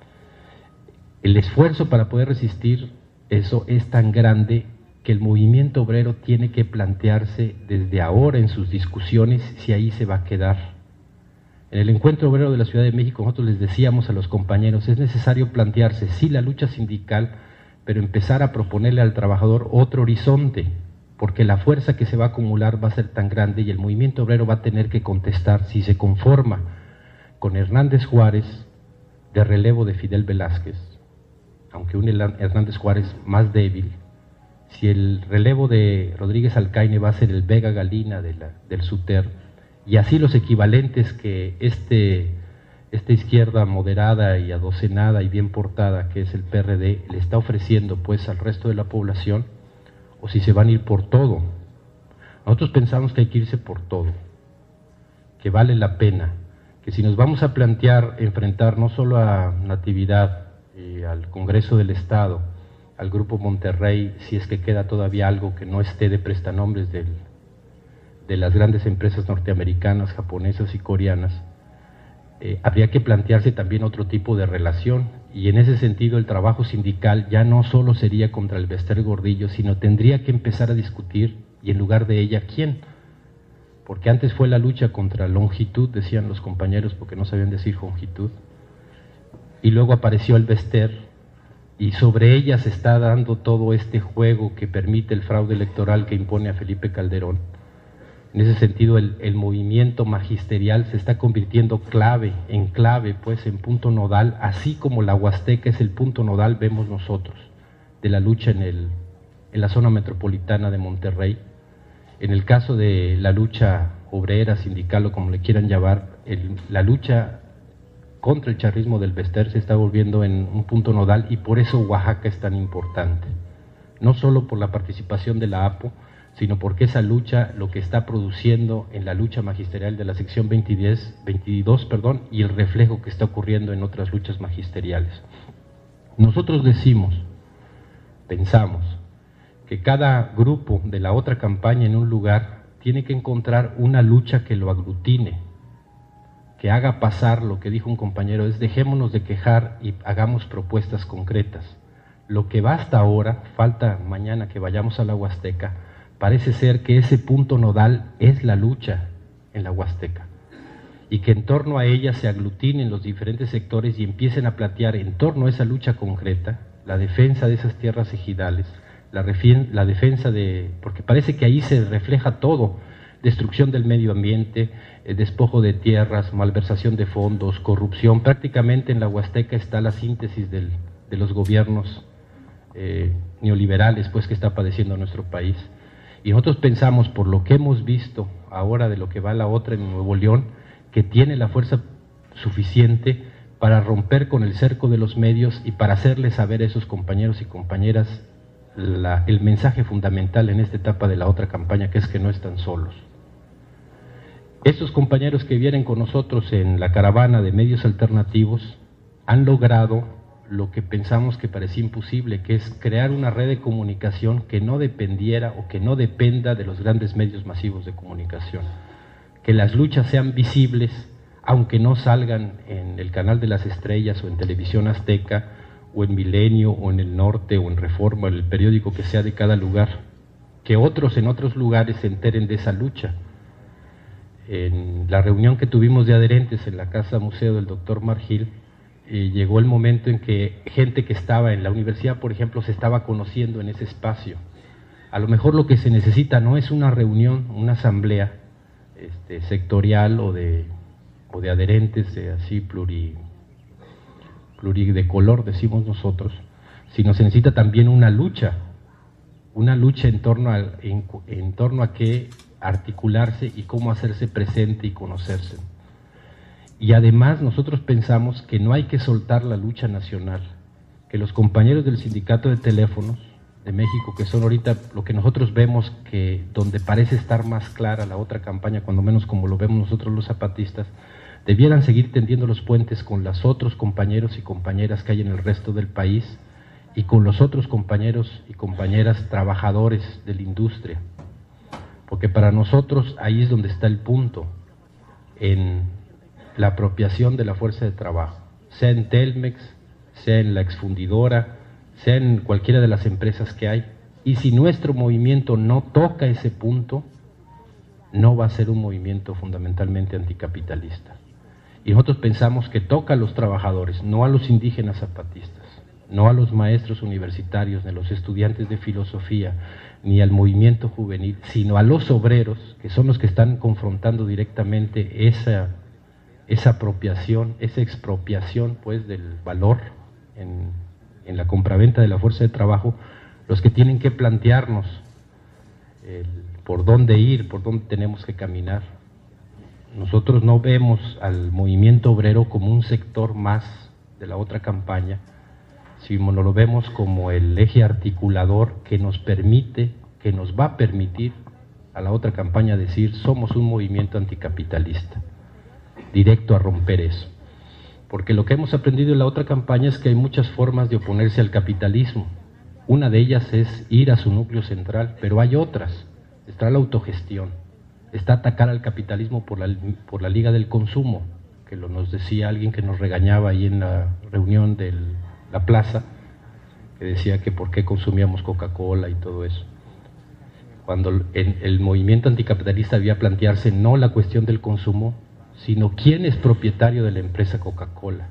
El esfuerzo para poder resistir eso es tan grande que el movimiento obrero tiene que plantearse desde ahora en sus discusiones si ahí se va a quedar. En el encuentro obrero de la Ciudad de México nosotros les decíamos a los compañeros, es necesario plantearse sí la lucha sindical, pero empezar a proponerle al trabajador otro horizonte, porque la fuerza que se va a acumular va a ser tan grande y el movimiento obrero va a tener que contestar si se conforma con Hernández Juárez de relevo de Fidel Velázquez, aunque un Hernández Juárez más débil, si el relevo de Rodríguez Alcaine va a ser el Vega Galina de la, del SUTER, y así los equivalentes que este, esta izquierda moderada y adocenada y bien portada que es el P R D le está ofreciendo pues al resto de la población, o si se van a ir por todo. Nosotros pensamos que hay que irse por todo, que vale la pena, que si nos vamos a plantear enfrentar no solo a Natividad, eh, al Congreso del Estado, al Grupo Monterrey, si es que queda todavía algo que no esté de prestanombres del, de las grandes empresas norteamericanas, japonesas y coreanas, eh, habría que plantearse también otro tipo de relación, y en ese sentido el trabajo sindical ya no solo sería contra el Bester Gordillo, sino tendría que empezar a discutir, y en lugar de ella, ¿quién? Porque antes fue la lucha contra longitud, decían los compañeros, porque no sabían decir longitud, y luego apareció el Bester, y sobre ella se está dando todo este juego que permite el fraude electoral que impone a Felipe Calderón. En ese sentido, el, el movimiento magisterial se está convirtiendo clave, en clave, pues en punto nodal, así como la Huasteca es el punto nodal, vemos nosotros, de la lucha en, el, en la zona metropolitana de Monterrey. En el caso de la lucha obrera, sindical o como le quieran llamar, el, la lucha contra el charrismo del Bester se está volviendo en un punto nodal, y por eso Oaxaca es tan importante. No solo por la participación de la A P O, sino porque esa lucha lo que está produciendo en la lucha magisterial de la sección veintidós, perdón, y el reflejo que está ocurriendo en otras luchas magisteriales. Nosotros decimos, pensamos, que cada grupo de la otra campaña en un lugar tiene que encontrar una lucha que lo aglutine, que haga pasar lo que dijo un compañero, es dejémonos de quejar y hagamos propuestas concretas. Lo que va hasta ahora, falta mañana que vayamos a la Huasteca, parece ser que ese punto nodal es la lucha en la Huasteca, y que en torno a ella se aglutinen los diferentes sectores y empiecen a plantear en torno a esa lucha concreta la defensa de esas tierras ejidales, la, la defensa de, porque parece que ahí se refleja todo, destrucción del medio ambiente, eh, despojo de tierras, malversación de fondos, corrupción. Prácticamente en la Huasteca está la síntesis del, de los gobiernos eh, neoliberales, pues, que está padeciendo nuestro país. Y nosotros pensamos, por lo que hemos visto ahora de lo que va la otra en Nuevo León, que tiene la fuerza suficiente para romper con el cerco de los medios y para hacerles saber a esos compañeros y compañeras la, el mensaje fundamental en esta etapa de la otra campaña, que es que no están solos. Estos compañeros que vienen con nosotros en la caravana de medios alternativos han logrado lo que pensamos que parecía imposible, que es crear una red de comunicación que no dependiera o que no dependa de los grandes medios masivos de comunicación, que las luchas sean visibles, aunque no salgan en el Canal de las Estrellas o en Televisión Azteca o en Milenio o en El Norte o en Reforma, en el periódico que sea de cada lugar, que otros en otros lugares se enteren de esa lucha. En la reunión que tuvimos de adherentes en la Casa Museo del doctor Margil, Eh, llegó el momento en que gente que estaba en la universidad, por ejemplo, se estaba conociendo en ese espacio. A lo mejor lo que se necesita no es una reunión, una asamblea este, sectorial o de, o de adherentes de así pluri, pluri de color, decimos nosotros, sino se necesita también una lucha, una lucha en torno a, en, en torno a qué articularse y cómo hacerse presente y conocerse. Y además nosotros pensamos que no hay que soltar la lucha nacional, que los compañeros del Sindicato de Teléfonos de México, que son ahorita lo que nosotros vemos que donde parece estar más clara la otra campaña, cuando menos como lo vemos nosotros los zapatistas, debieran seguir tendiendo los puentes con los otros compañeros y compañeras que hay en el resto del país y con los otros compañeros y compañeras trabajadores de la industria, porque para nosotros ahí es donde está el punto, en la apropiación de la fuerza de trabajo, sea en Telmex, sea en la exfundidora, sea en cualquiera de las empresas que hay. Y si nuestro movimiento no toca ese punto, no va a ser un movimiento fundamentalmente anticapitalista. Y nosotros pensamos que toca a los trabajadores, no a los indígenas zapatistas, no a los maestros universitarios, ni a los estudiantes de filosofía, ni al movimiento juvenil, sino a los obreros, que son los que están confrontando directamente esa esa apropiación, esa expropiación pues del valor en, en la compraventa de la fuerza de trabajo, los que tienen que plantearnos el, por dónde ir, por dónde tenemos que caminar. Nosotros no vemos al movimiento obrero como un sector más de la otra campaña, sino lo vemos como el eje articulador que nos permite, que nos va a permitir a la otra campaña decir somos un movimiento anticapitalista. directo a romper eso. Porque lo que hemos aprendido en la otra campaña es que hay muchas formas de oponerse al capitalismo. Una de ellas es ir a su núcleo central, pero hay otras. Está la autogestión, está atacar al capitalismo por la, por la Liga del Consumo, que lo nos decía alguien que nos regañaba ahí en la reunión de la plaza, que decía que por qué consumíamos Coca-Cola y todo eso. Cuando el, el movimiento anticapitalista debía plantearse no la cuestión del consumo, sino quién es propietario de la empresa Coca-Cola,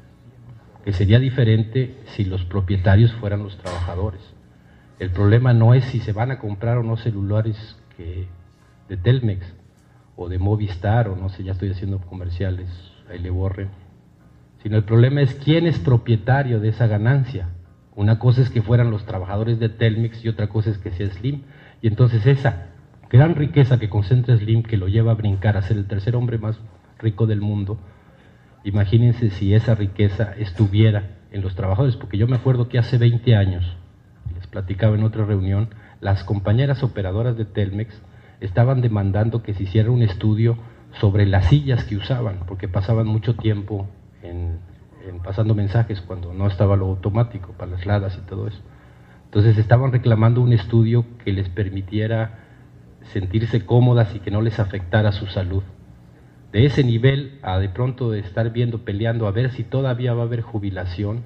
que sería diferente si los propietarios fueran los trabajadores. El problema no es si se van a comprar o no celulares que, de Telmex o de Movistar o no sé, ya estoy haciendo comerciales, ahí le borren, sino el problema es quién es propietario de esa ganancia. Una cosa es que fueran los trabajadores de Telmex y otra cosa es que sea Slim, y entonces esa gran riqueza que concentra Slim, que lo lleva a brincar a ser el tercer hombre más rico del mundo, imagínense si esa riqueza estuviera en los trabajadores, porque yo me acuerdo que hace veinte años, les platicaba en otra reunión, las compañeras operadoras de Telmex estaban demandando que se hiciera un estudio sobre las sillas que usaban, porque pasaban mucho tiempo en, en pasando mensajes cuando no estaba lo automático para las ladas y todo eso. Entonces estaban reclamando un estudio que les permitiera sentirse cómodas y que no les afectara su salud. De ese nivel a de pronto de estar viendo, peleando, a ver si todavía va a haber jubilación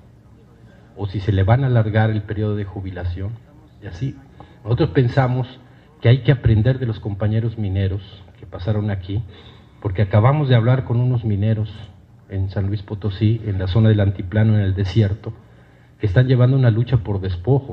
o si se le van a alargar el periodo de jubilación. Y así, nosotros pensamos que hay que aprender de los compañeros mineros que pasaron aquí, porque acabamos de hablar con unos mineros en San Luis Potosí, en la zona del altiplano, en el desierto, que están llevando una lucha por despojo.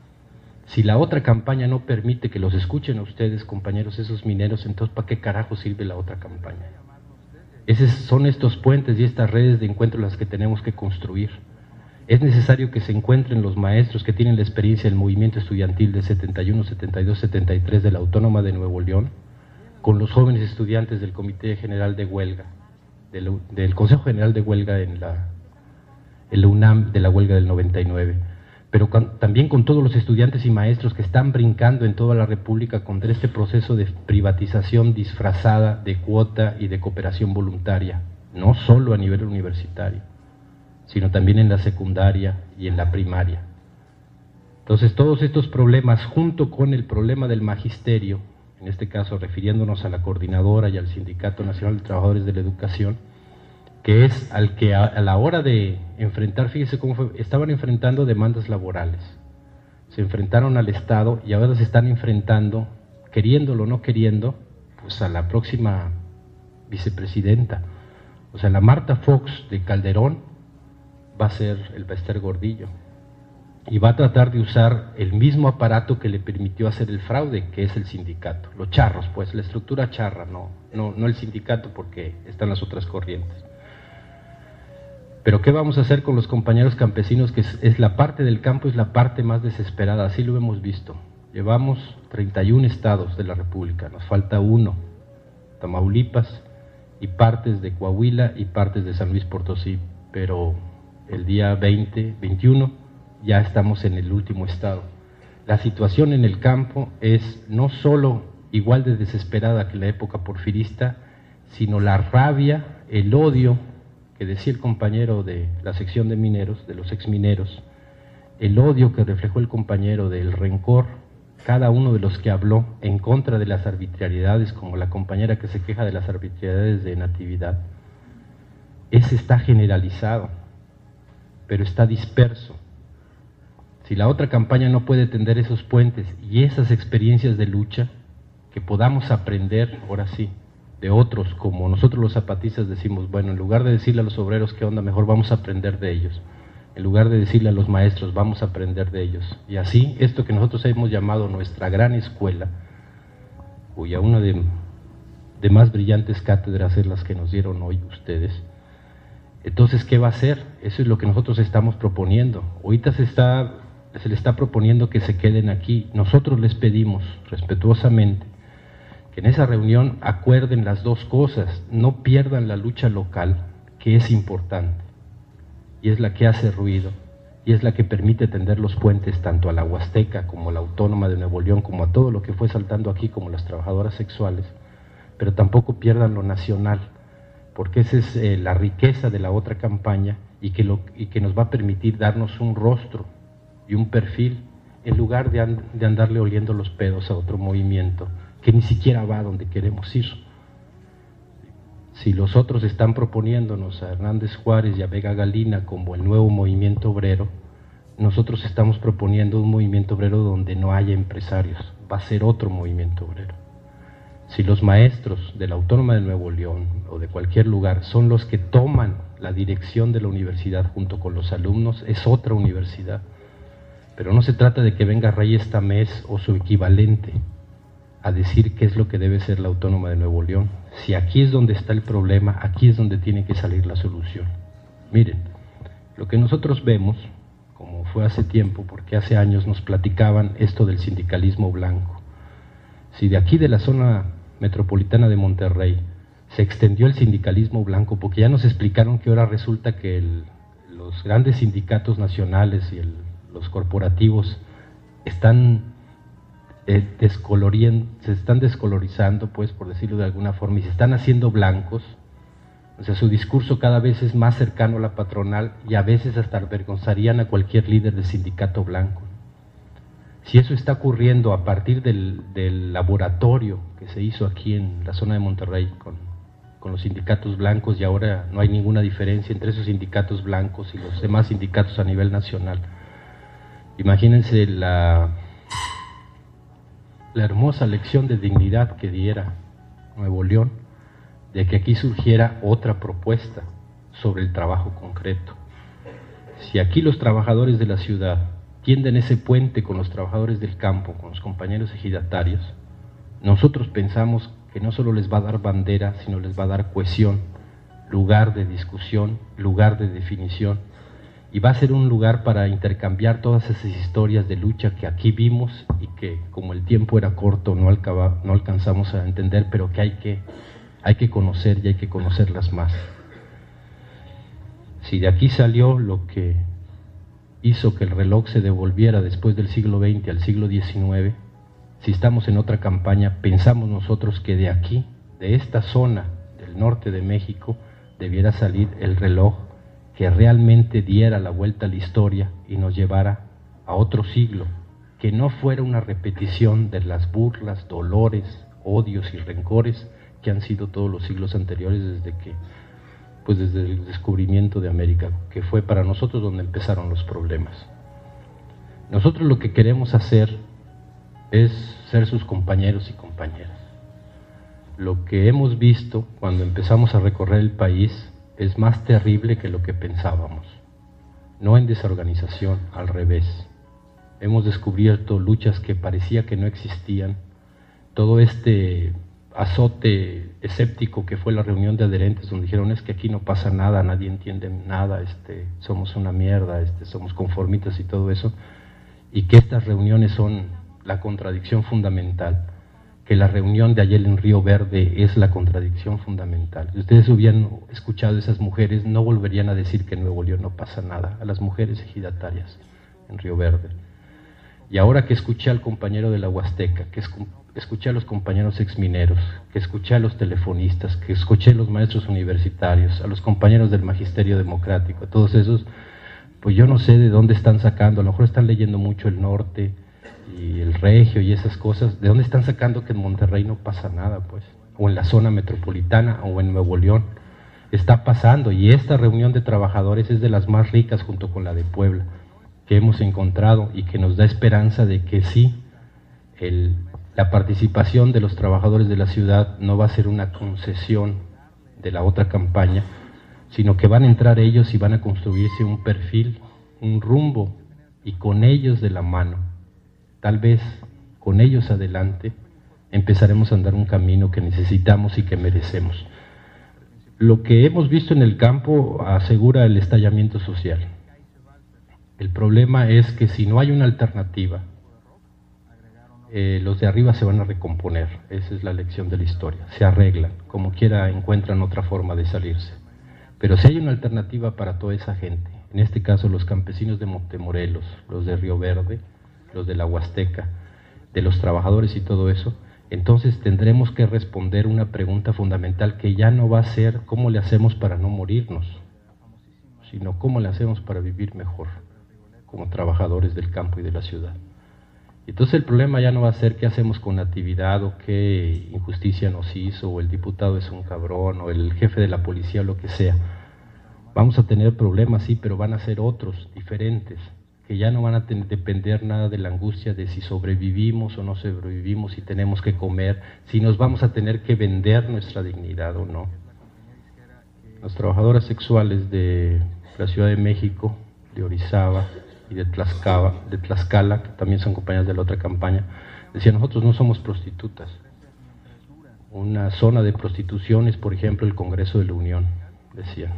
Si la otra campaña no permite que los escuchen a ustedes, compañeros, esos mineros, entonces ¿para qué carajo sirve la otra campaña? Esos son estos puentes y estas redes de encuentro las que tenemos que construir. Es necesario que se encuentren los maestros que tienen la experiencia del movimiento estudiantil de setenta y uno, setenta y dos, setenta y tres de la Autónoma de Nuevo León, con los jóvenes estudiantes del Comité General de Huelga, del, del Consejo General de Huelga en la, en la UNAM de la huelga del noventa y nueve, pero con, también con todos los estudiantes y maestros que están brincando en toda la República contra este proceso de privatización disfrazada de cuota y de cooperación voluntaria, no solo a nivel universitario, sino también en la secundaria y en la primaria. Entonces todos estos problemas, junto con el problema del magisterio, en este caso refiriéndonos a la coordinadora y al Sindicato Nacional de Trabajadores de la Educación, que es al que a, a la hora de enfrentar, fíjese cómo fue, estaban enfrentando demandas laborales, se enfrentaron al Estado y ahora se están enfrentando, queriéndolo o no queriendo, pues a la próxima vicepresidenta. O sea, la Marta Fox de Calderón va a ser el Bester Gordillo y va a tratar de usar el mismo aparato que le permitió hacer el fraude, que es el sindicato, los charros, pues la estructura charra, no, no, no el sindicato, porque están las otras corrientes. Pero ¿qué vamos a hacer con los compañeros campesinos? Que es, es la parte del campo, es la parte más desesperada, así lo hemos visto. Llevamos treinta y un estados de la República, nos falta uno, Tamaulipas y partes de Coahuila y partes de San Luis Potosí, pero el día veinte, veintiuno ya estamos en el último estado. La situación en el campo es no solo igual de desesperada que la época porfirista, sino la rabia, el odio, que decía el compañero de la sección de mineros, de los exmineros, el odio que reflejó el compañero del rencor, cada uno de los que habló en contra de las arbitrariedades, como la compañera que se queja de las arbitrariedades de Natividad, ese está generalizado, pero está disperso. Si la otra campaña no puede tender esos puentes y esas experiencias de lucha, que podamos aprender, ahora sí, de otros, como nosotros los zapatistas decimos, bueno, en lugar de decirle a los obreros qué onda, mejor vamos a aprender de ellos. En lugar de decirle a los maestros, vamos a aprender de ellos. Y así, esto que nosotros hemos llamado nuestra gran escuela, cuya una de, de más brillantes cátedras es las que nos dieron hoy ustedes. Entonces, ¿qué va a hacer? Eso es lo que nosotros estamos proponiendo. Ahorita se, está, se le está proponiendo que se queden aquí. Nosotros les pedimos, respetuosamente, que en esa reunión acuerden las dos cosas, no pierdan la lucha local, que es importante, y es la que hace ruido, y es la que permite tender los puentes tanto a la Huasteca como a la Autónoma de Nuevo León, como a todo lo que fue saltando aquí, como las trabajadoras sexuales, pero tampoco pierdan lo nacional, porque esa es eh, la riqueza de la otra campaña y que, lo, y que nos va a permitir darnos un rostro y un perfil en lugar de, and, de andarle oliendo los pedos a otro movimiento que ni siquiera va a donde queremos ir. Si los otros están proponiéndonos a Hernández Juárez y a Vega Galina como el nuevo movimiento obrero, nosotros estamos proponiendo un movimiento obrero donde no haya empresarios, va a ser otro movimiento obrero. Si los maestros de la Autónoma de Nuevo León o de cualquier lugar son los que toman la dirección de la universidad junto con los alumnos, es otra universidad. Pero no se trata de que venga Reyes Tamés o su equivalente a decir qué es lo que debe ser la Autónoma de Nuevo León. Si aquí es donde está el problema, aquí es donde tiene que salir la solución. Miren, lo que nosotros vemos, como fue hace tiempo, porque hace años nos platicaban esto del sindicalismo blanco. Si de aquí de la zona metropolitana de Monterrey se extendió el sindicalismo blanco, porque ya nos explicaron que ahora resulta que el, los grandes sindicatos nacionales y el, los corporativos están eh, descoloriendo, se están descolorizando, pues, por decirlo de alguna forma, y se están haciendo blancos. O sea, su discurso cada vez es más cercano a la patronal y a veces hasta avergonzarían a cualquier líder de sindicato blanco. Si eso está ocurriendo a partir del, del laboratorio que se hizo aquí en la zona de Monterrey con, con los sindicatos blancos, y ahora no hay ninguna diferencia entre esos sindicatos blancos y los demás sindicatos a nivel nacional, imagínense la, la hermosa lección de dignidad que diera Nuevo León, de que aquí surgiera otra propuesta sobre el trabajo concreto. Si aquí los trabajadores de la ciudad tienden ese puente con los trabajadores del campo, con los compañeros ejidatarios, nosotros pensamos que no solo les va a dar bandera, sino les va a dar cohesión, lugar de discusión, lugar de definición, y va a ser un lugar para intercambiar todas esas historias de lucha que aquí vimos y que, como el tiempo era corto, no, alcaba, no alcanzamos a entender, pero que hay que, hay que conocer y hay que conocerlas más. Si de aquí salió lo que hizo que el reloj se devolviera después del siglo veinte al siglo diecinueve, si estamos en otra campaña, pensamos nosotros que de aquí, de esta zona del norte de México, debiera salir el reloj que realmente diera la vuelta a la historia y nos llevara a otro siglo, que no fuera una repetición de las burlas, dolores, odios y rencores que han sido todos los siglos anteriores desde que pues desde el descubrimiento de América, que fue para nosotros donde empezaron los problemas. Nosotros lo que queremos hacer es ser sus compañeros y compañeras. Lo que hemos visto cuando empezamos a recorrer el país es más terrible que lo que pensábamos. No en desorganización, al revés. Hemos descubierto luchas que parecía que no existían. Todo este azote escéptico que fue la reunión de adherentes, donde dijeron es que aquí no pasa nada, nadie entiende nada, este, somos una mierda, este, somos conformistas y todo eso, y que estas reuniones son la contradicción fundamental, que la reunión de ayer en Río Verde es la contradicción fundamental. Si ustedes hubieran escuchado a esas mujeres, no volverían a decir que en Nuevo León no pasa nada, a las mujeres ejidatarias en Río Verde. Y ahora que escuché al compañero de la Huasteca, que escuché a los compañeros exmineros, que escuché a los telefonistas, que escuché a los maestros universitarios, a los compañeros del magisterio democrático, a todos esos, pues yo no sé de dónde están sacando, a lo mejor están leyendo mucho el norte y el regio y esas cosas, de dónde están sacando que en Monterrey no pasa nada, pues, o en la zona metropolitana o en Nuevo León. Está pasando, y esta reunión de trabajadores es de las más ricas junto con la de Puebla que hemos encontrado y que nos da esperanza de que sí, el, la participación de los trabajadores de la ciudad no va a ser una concesión de la otra campaña, sino que van a entrar ellos y van a construirse un perfil, un rumbo, y con ellos de la mano, tal vez con ellos adelante, empezaremos a andar un camino que necesitamos y que merecemos. Lo que hemos visto en el campo asegura el estallamiento social. El problema es que si no hay una alternativa, eh, los de arriba se van a recomponer. Esa es la lección de la historia. Se arreglan, como quiera encuentran otra forma de salirse. Pero si hay una alternativa para toda esa gente, en este caso los campesinos de Montemorelos, los de Río Verde, los de la Huasteca, de los trabajadores y todo eso, entonces tendremos que responder una pregunta fundamental que ya no va a ser cómo le hacemos para no morirnos, sino cómo le hacemos para vivir mejor como trabajadores del campo y de la ciudad. Entonces el problema ya no va a ser qué hacemos con Natividad o qué injusticia nos hizo, o el diputado es un cabrón, o el jefe de la policía o lo que sea. Vamos a tener problemas, sí, pero van a ser otros, diferentes, que ya no van a tener, depender nada de la angustia de si sobrevivimos o no sobrevivimos, si tenemos que comer, si nos vamos a tener que vender nuestra dignidad o no. Las trabajadoras sexuales de la Ciudad de México, de Orizaba y de Tlaxcala, de Tlaxcala, que también son compañeras de la otra campaña, decían: nosotros no somos prostitutas. Una zona de prostitución es, por ejemplo, el Congreso de la Unión, decían.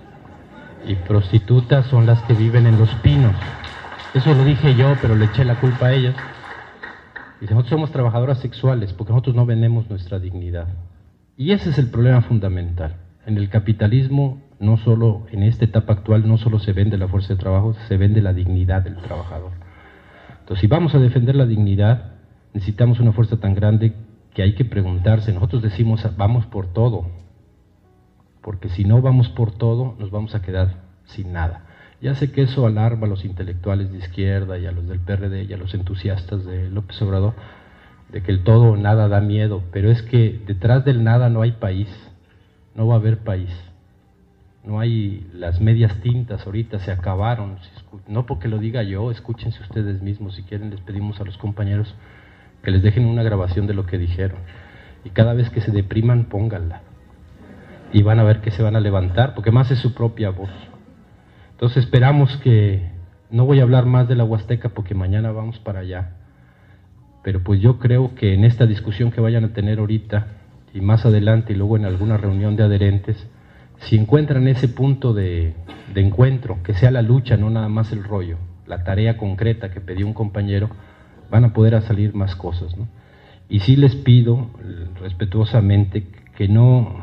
Y prostitutas son las que viven en Los Pinos. Eso lo dije yo, pero le eché la culpa a ellas. Y nosotros somos trabajadoras sexuales porque nosotros no vendemos nuestra dignidad. Y ese es el problema fundamental. En el capitalismo, no solo en esta etapa actual, no solo se vende la fuerza de trabajo, se vende la dignidad del trabajador. Entonces, si vamos a defender la dignidad, necesitamos una fuerza tan grande que hay que preguntarse. Nosotros decimos, vamos por todo, porque si no vamos por todo, nos vamos a quedar sin nada. Ya sé que eso alarma a los intelectuales de izquierda y a los del P R D y a los entusiastas de López Obrador, de que el todo o nada da miedo, pero es que detrás del nada no hay país, no va a haber país. No hay, las medias tintas ahorita se acabaron, no porque lo diga yo, escúchense ustedes mismos, si quieren les pedimos a los compañeros que les dejen una grabación de lo que dijeron, y cada vez que se depriman pónganla, y van a ver que se van a levantar, porque más es su propia voz. Entonces esperamos que, no voy a hablar más de la Huasteca porque mañana vamos para allá, pero pues yo creo que en esta discusión que vayan a tener ahorita, y más adelante, y luego en alguna reunión de adherentes, si encuentran ese punto de, de encuentro, que sea la lucha, no nada más el rollo, la tarea concreta que pidió un compañero, van a poder salir más cosas, ¿no? Y sí les pido respetuosamente que no,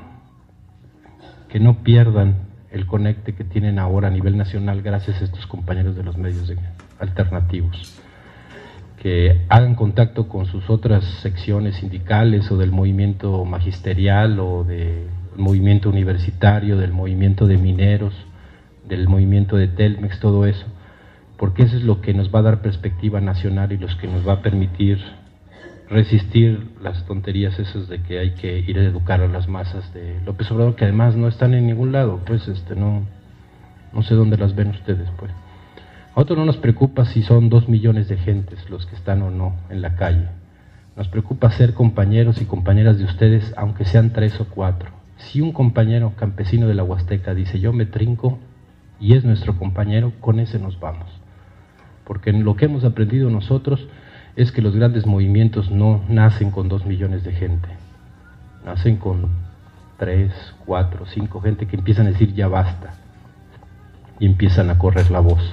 que no pierdan el conecte que tienen ahora a nivel nacional gracias a estos compañeros de los medios de, alternativos, que hagan contacto con sus otras secciones sindicales o del movimiento magisterial o del movimiento universitario, del movimiento de mineros, del movimiento de Telmex, todo eso, porque eso es lo que nos va a dar perspectiva nacional y los que nos va a permitir resistir las tonterías esas de que hay que ir a educar a las masas de López Obrador, que además no están en ningún lado, pues este no, no sé dónde las ven ustedes, pues. A nosotros no nos preocupa si son dos millones de gentes los que están o no en la calle. Nos preocupa ser compañeros y compañeras de ustedes, aunque sean tres o cuatro. Si un compañero campesino de la Huasteca dice yo me trinco y es nuestro compañero, con ese nos vamos. Porque en lo que hemos aprendido nosotros es que los grandes movimientos no nacen con dos millones de gente, nacen con tres, cuatro, cinco gente que empiezan a decir ya basta y empiezan a correr la voz.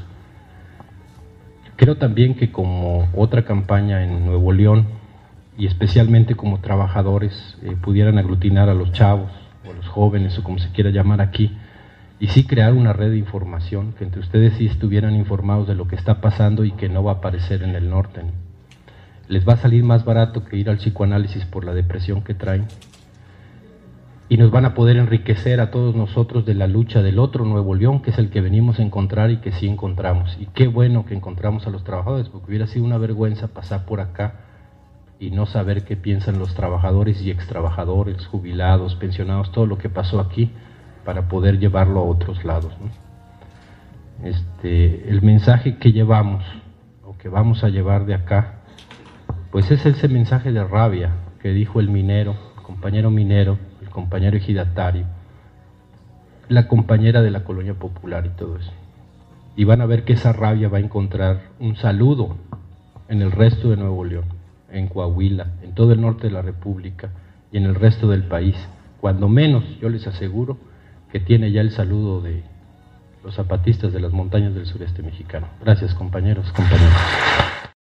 Creo también que como otra campaña en Nuevo León y especialmente como trabajadores eh, pudieran aglutinar a los chavos o a los jóvenes o como se quiera llamar aquí y sí crear una red de información, que entre ustedes sí estuvieran informados de lo que está pasando y que no va a aparecer en el norte, ¿no? Les va a salir más barato que ir al psicoanálisis por la depresión que traen y nos van a poder enriquecer a todos nosotros de la lucha del otro Nuevo León, que es el que venimos a encontrar y que sí encontramos. Y qué bueno que encontramos a los trabajadores, porque hubiera sido una vergüenza pasar por acá y no saber qué piensan los trabajadores y extrabajadores, jubilados, pensionados, todo lo que pasó aquí, para poder llevarlo a otros lados, ¿no? Este, el mensaje que llevamos, o que vamos a llevar de acá, pues es ese mensaje de rabia que dijo el minero, el compañero minero, el compañero ejidatario, la compañera de la colonia popular y todo eso. Y van a ver que esa rabia va a encontrar un saludo en el resto de Nuevo León, en Coahuila, en todo el norte de la República y en el resto del país. Cuando menos, yo les aseguro que tiene ya el saludo de los zapatistas de las montañas del sureste mexicano. Gracias, compañeros, compañeras.